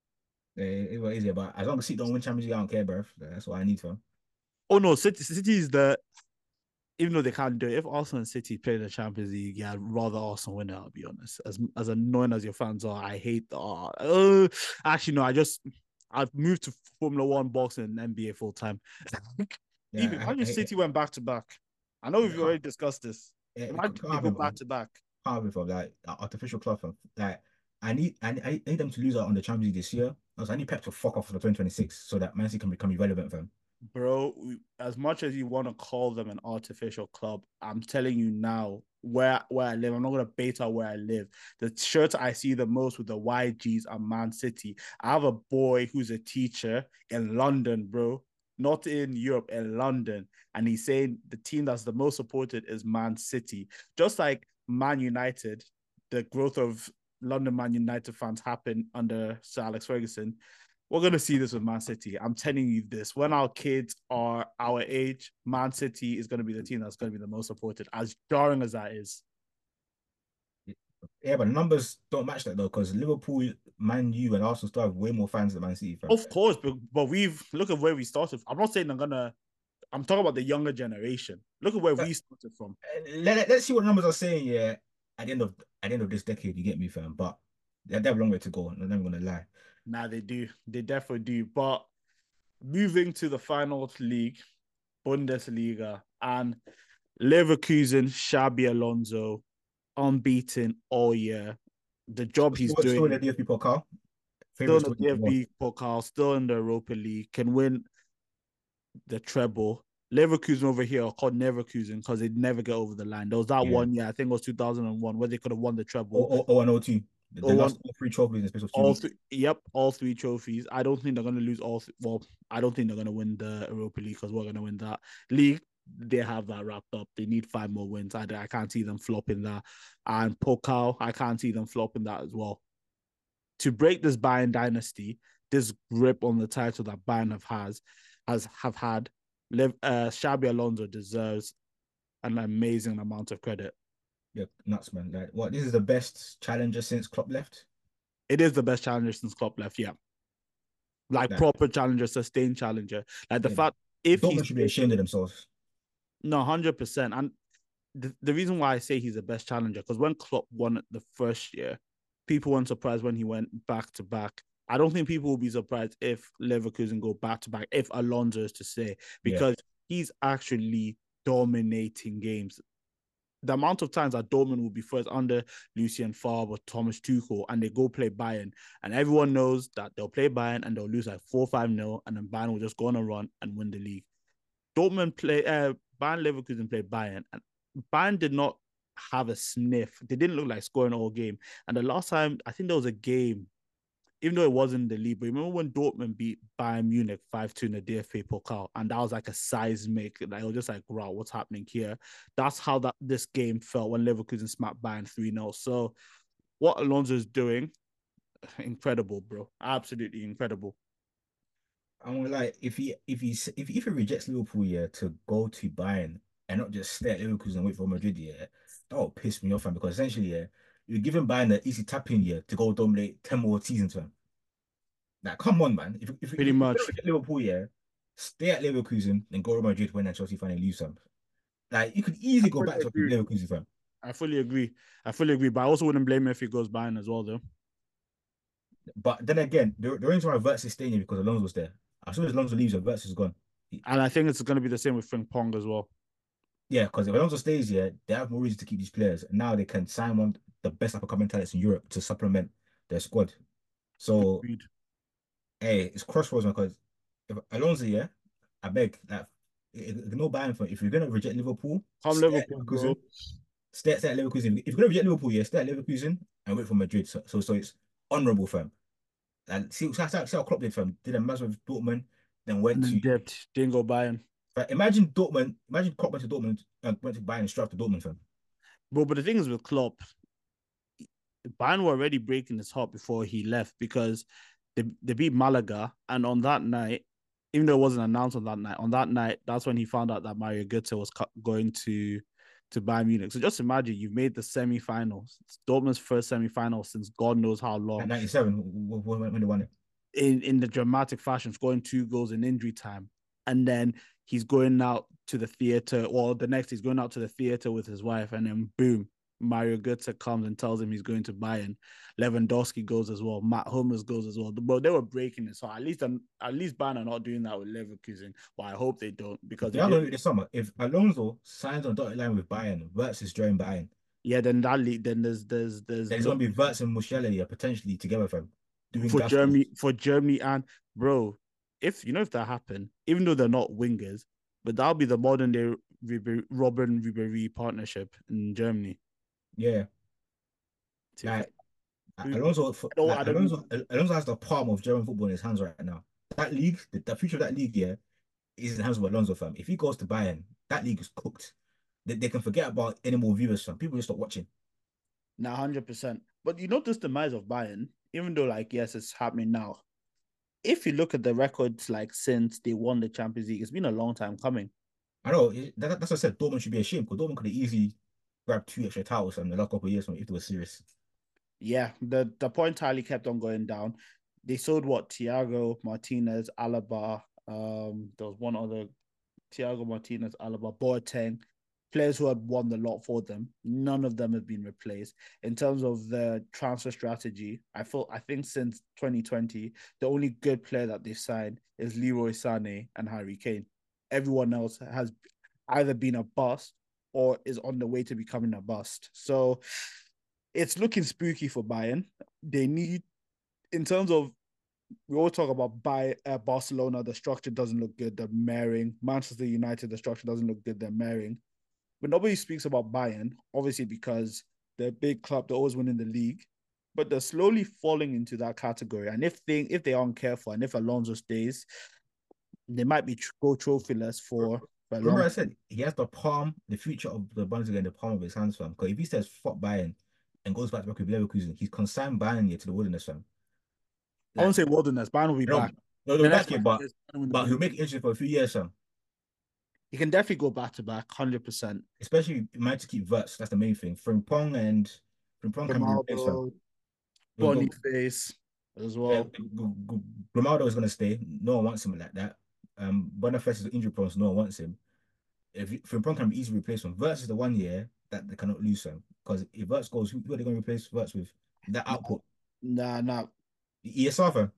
It was easier, but as long as City don't win Champions League, I don't care, bro. That's what I need, fam. Oh no, City is the even though they can't do it. If Arsenal and City play the Champions League, yeah, I'd rather Arsenal win it. I'll be honest. As annoying as your fans are, I hate the. Actually, no. I've moved to Formula One boxing and NBA full time. Even Yeah, imagine City went back to back. I know it we've can't, already discussed this. it Imagine can't they go happen, back fam. to back. Can't happen, fam. Like artificial cloth, fam. Like I need them to lose out on the Champions League this year. Also, I need Pep to fuck off for the 2026 so that Man City can become irrelevant, fam. Bro, as much as you want to call them an artificial club, I'm telling you now, where I live, I'm not gonna bait out where I live. The shirts I see the most with the YGs are Man City. I have a boy who's a teacher in London, bro, not in Europe, in London, and he's saying the team that's the most supported is Man City. Just like Man United, the growth of London Man United fans happened under Sir Alex Ferguson. We're gonna see this with Man City. I'm telling you this. When our kids are our age, Man City is gonna be the team that's gonna be the most supported, as jarring as that is. Yeah, but the numbers don't match that though, because Liverpool, Man U, and Arsenal still have way more fans than Man City, fam. Of course, but we've look at where we started. I'm not saying I'm talking about the younger generation. Look at where we But started from. let's see what numbers are saying. Yeah, at the end of this decade, you get me, fam. But they have a long way to go. I'm not gonna lie. Nah, they do. They definitely do. But moving to the final league, Bundesliga, and Leverkusen, Xabi Alonso, unbeaten all year. The job he's Still in the doing, DFB Pokal, still in favorites the to win as well. DFB pokal, still in the Europa League, can win the treble. Leverkusen over here are called Neverkusen because they never get over the line. There was that Yeah. one year, I think it was 2001, where they could have won the Oh, treble. oh, oh, and oh, two. They Or lost won all three trophies in the space of 2 weeks. all three trophies. I don't think they're going to lose all. Well, I don't think they're going to win the Europa League because we're going to win that league. They have that wrapped up. They need 5 more wins. I can't see them flopping that. And Pokal, I can't see them flopping that as well. To break this Bayern dynasty, this grip on the title that Bayern have had, Xabi Alonso deserves an amazing amount of credit. Yeah, nuts, man. Like, what? This is the best challenger since Klopp left. It is the best challenger since Klopp left. Yeah, like Like, proper challenger, sustained challenger. Like the yeah, fact if he's Dortmund should be ashamed of themselves. no 100%, and the reason why I say he's the best challenger because when Klopp won it the first year, people weren't surprised when he went back to back. I don't think people will be surprised if Leverkusen go back to back if Alonso is to say Yeah, because he's actually dominating games. The amount of times that Dortmund will be first under Lucien Favre or Thomas Tuchel and they go play Bayern and everyone knows that they'll play Bayern and they'll lose like 4-5-0 and then Bayern will just go on a run and win the league. Bayern Leverkusen played Bayern and Bayern did not have a sniff. They didn't look like scoring all game. And the last time, I think there was a game, even though it wasn't the league, but remember when Dortmund beat Bayern Munich 5-2 in the DFB Pokal, and that was like a seismic, like it was just like, wow, what's happening here? That's how this game felt when Leverkusen smacked Bayern 3-0. So what Alonso is doing, incredible, bro. Absolutely incredible. I'm like, if he rejects Liverpool, yeah, to go to Bayern and not just stay at Liverpool and wait for Madrid, yeah, that would piss me off, man. Because essentially, yeah, you're giving Bayern the easy tapping, yeah, to go dominate 10 more seasons, man. Like, come on, man. If Pretty you're gonna much. reject Liverpool, yeah, stay at Leverkusen and go to Madrid when Chelsea finally lose some. Like, you could I easily go fully back to agree. Leverkusen, fam. I fully agree. I fully agree. But I also wouldn't blame him if he goes Bayern as well, though. But then again, the reason why Verts is staying here because Alonso was there. As soon as Alonso leaves, Verts is gone. And I think it's going to be the same with Frimpong as well. Yeah, because if Alonso stays here, they have more reason to keep these players. And now they can sign one of the best up and coming talents in Europe to supplement their squad. So, Agreed. hey, it's crossroads because if Alonso, yeah, I beg, like, no buying for if you're gonna reject Liverpool, Come stay at Liverpool, bro. Leverkusen, stay at Leverkusen. If you're gonna reject Liverpool, yeah, stay at Leverkusen and wait for Madrid. So it's honourable, fam. And see how Klopp did, fam. Did a match with Dortmund, then And went then to. dipped. Didn't go Bayern. But imagine Klopp went to Dortmund and went to Bayern and straight after Dortmund, fam. Bro, but the thing is with Klopp, Bayern were already breaking his heart before he left because they beat Malaga. And on that night, even though it wasn't announced on that night, that's when he found out that Mario Götze was going to Bayern Munich. So just imagine you've made the semi-finals. It's Dortmund's first semi-final since God knows how At long 97, when they won it. in the dramatic fashion, scoring 2 goals in injury time. And then he's going out to the theater, or the next he's going out to the theater with his wife, and then boom, Mario Götze comes and tells him he's going to Bayern. Lewandowski goes as well. Matt Hummels goes as well. But they were breaking it. So at least Bayern are not doing that with Leverkusen. Well, I hope they don't because They they are going did. to do this summer. If Alonso signs on dotted line with Bayern, Verts is joining Bayern. Yeah, then that league, then there's There's no going to be Verts and Musiala here potentially together, fam, doing gas goals. For Germany and bro, if that happened, even though they're not wingers, but that'll be the modern day Robin Ribery partnership in Germany. Yeah, To like Who- Alonso, I don't know. Alonso has the palm of German football in his hands right now. That league, the future of that league, yeah, is in the hands of Alonso, fam. If he goes to Bayern, that league is cooked. They can forget about any more viewers, fam. People just stop watching. Now 100%. But you notice the demise of Bayern, even though like yes, it's happening now. If you look at the records like since they won the Champions League, it's been a long time coming. I know that's what I said. Dortmund should be ashamed because Dortmund could have easily grabbed 2 extra titles in the last couple of years, fam, if they were serious. Yeah, the point tally kept on going down. They sold what Thiago Martinez, Alaba. There was one other Thiago Martinez, Alaba, Boateng, players who had won the lot for them. None of them have been replaced. In terms of the transfer strategy, I think since 2020, the only good player that they've signed is Leroy Sané and Harry Kane. Everyone else has either been a bust or is on the way to becoming a bust. So it's looking spooky for Bayern. They need, in terms of we all talk about Barcelona, the structure doesn't look good, they're marrying. Manchester United, the structure doesn't look good, they're marrying. But nobody speaks about Bayern, obviously because they're a big club, they're always winning the league. But they're slowly falling into that category. And if they aren't careful and if Alonso stays, they might be go trophyless for a Remember long I said he has the future of the Bundesliga in the palm of his hands, fam. Because if he says fuck Bayern and goes back to work with Leverkusen, he's consigned Bayern here to the wilderness, fam. I Like, won't say wilderness. Bayern will be no, back. no, The no, next back here, 5 years, Bayern win the but he'll Bundesliga. make it interesting for a few years, fam. He can definitely go back to back, 100%. Especially if you manage to keep Verts. That's the main thing. Frimpong can be replaced, fam. Ronaldo, He'll go. Boniface as Yeah, well. Grimaldo is gonna stay. No one wants him like that. Boniface is injury prone, so no one wants him. If Frimpong can be easily replaced from Verts is the 1 year that they cannot lose him because if Verts goes, who are they going to replace Verts with? That Nah, output, nah. ESR fam.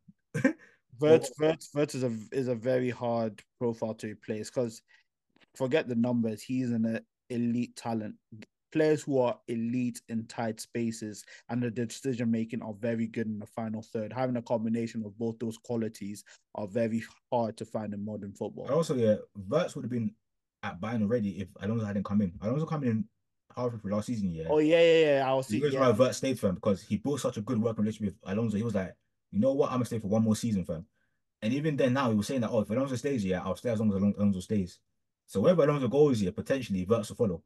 Or Vert is a very hard profile to replace because forget the numbers. He's an elite talent. Players who are elite in tight spaces and the decision making are very good in the final third. Having a combination of both those qualities are very hard to find in modern football. also, yeah, Verts would have been at Bayern already if Alonso hadn't come in. Alonso coming in halfway through last season, yeah. Oh yeah. I will The see. reason Yeah, why Verts stayed, fam, because he built such a good working relationship with Alonso. He was like, you know what, I'm gonna stay for one more season, fam. And even then, now he was saying that, oh, if Alonso stays, yeah, I'll stay as long as Alonso stays. So wherever Alonso goes, yeah, potentially Verts will follow.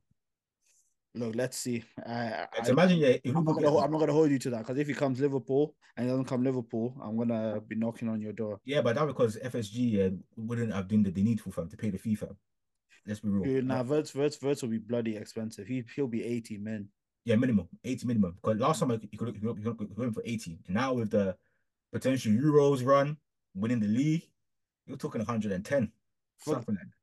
look, let's see. And to imagine, yeah, if Liverpool gets, I'm not gonna hold you to that because if he comes Liverpool and he doesn't come Liverpool, I'm gonna be knocking on your door. yeah, but that because FSG yeah, wouldn't have done the needful for him to pay the fee for him. Let's be real. Dude, nah, Verts will be bloody expensive. He'll be 80 man. Yeah, minimum 80 minimum. Because last time you could go for 80, and now with the potential Euros run, winning the league, you're talking 110, For, something like that.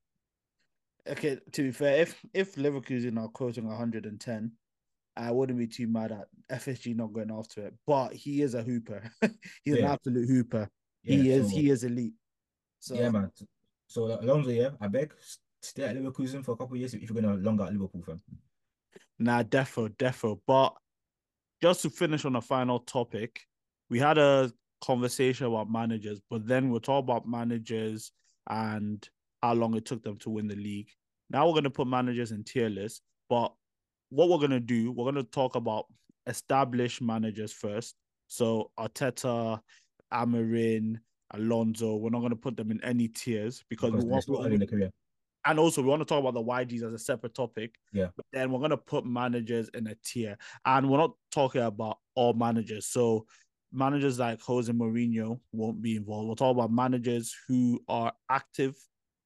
okay, to be fair, if Leverkusen are quoting 110, I wouldn't be too mad at FSG not going after it. But he is a hooper. He's an Yeah, absolute hooper. yeah. He So is elite. yeah, So man. So Alonso, yeah, I beg, stay at Leverkusen for a couple of years if you're gonna long out Liverpool, fam. nah, defo. But just to finish on a final topic, we had a conversation about managers, but then we'll talk about managers and how long it took them to win the league. Now we're going to put managers in tier lists, but what we're going to do, we're going to talk about established managers first. So Arteta, Amarin, Alonso, we're not going to put them in any tiers because we Because they're want, still early in the career. and also we want to talk about the YGs as a separate topic. Yeah. But then we're gonna put managers in a tier, and we're not talking about all managers. So managers like Jose Mourinho won't be involved. We'll talk about managers who are active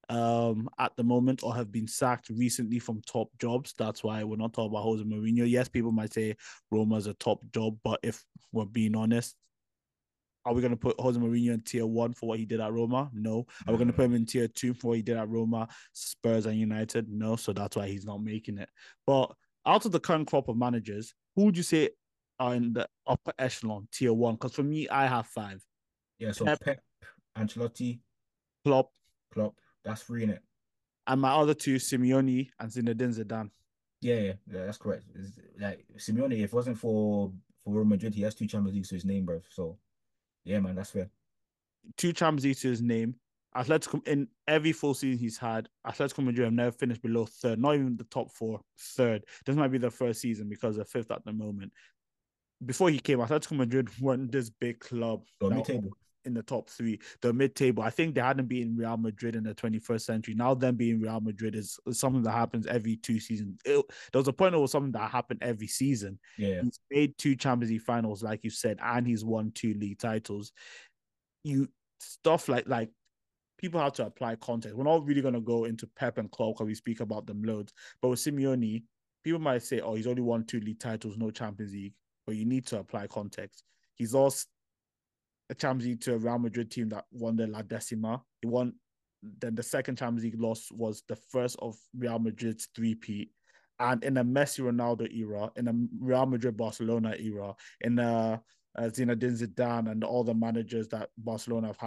at the moment or have been sacked recently from top jobs. That's why we're not talking about Jose Mourinho. Yes, people might say Roma's a top job, but if we're being honest, are we going to put Jose Mourinho in tier one for what he did at Roma? No. Are we going to put him in tier two for what he did at Roma, Spurs, and United? No. So that's why he's not making it. But out of the current crop of managers, who would you say are in the upper echelon, tier one? Because for me, I have five: Yeah, so Pep, Pep, Ancelotti, Klopp, Klopp, that's three in it. and my other two, Simeone and Zinedine Zidane. Yeah, that's correct. It's like Simeone, if it wasn't for Real Madrid, he has two Champions Leagues to his name, bro. So yeah, man, that's fair. Two Champions League to his name. Atletico in every full season he's had, Atletico Madrid have never finished below third, not even the top four, third. This might be the first season because they're fifth at the moment. Before he came, Atletico Madrid weren't this big club So that mid-table. in the top three, the mid table. I think they hadn't beaten Real Madrid in the 21st century. Now, them being Real Madrid is something that happens every 2 seasons. There was a point where it was something that happened every season. Yeah, He's made two Champions League finals, like you said, and he's won two league titles. You stuff like people have to apply context. We're not really going to go into Pep and Klopp because we speak about them loads. But with Simeone, people might say, oh, he's only won two league titles, no Champions League. But you need to apply context. He's lost a Champions League to a Real Madrid team that won the La Decima. He won. Then the second Champions League loss was the first of Real Madrid's three-peat. And in a Messi Ronaldo era, in a Real Madrid Barcelona era, in a Zinedine Zidane and all the managers that Barcelona have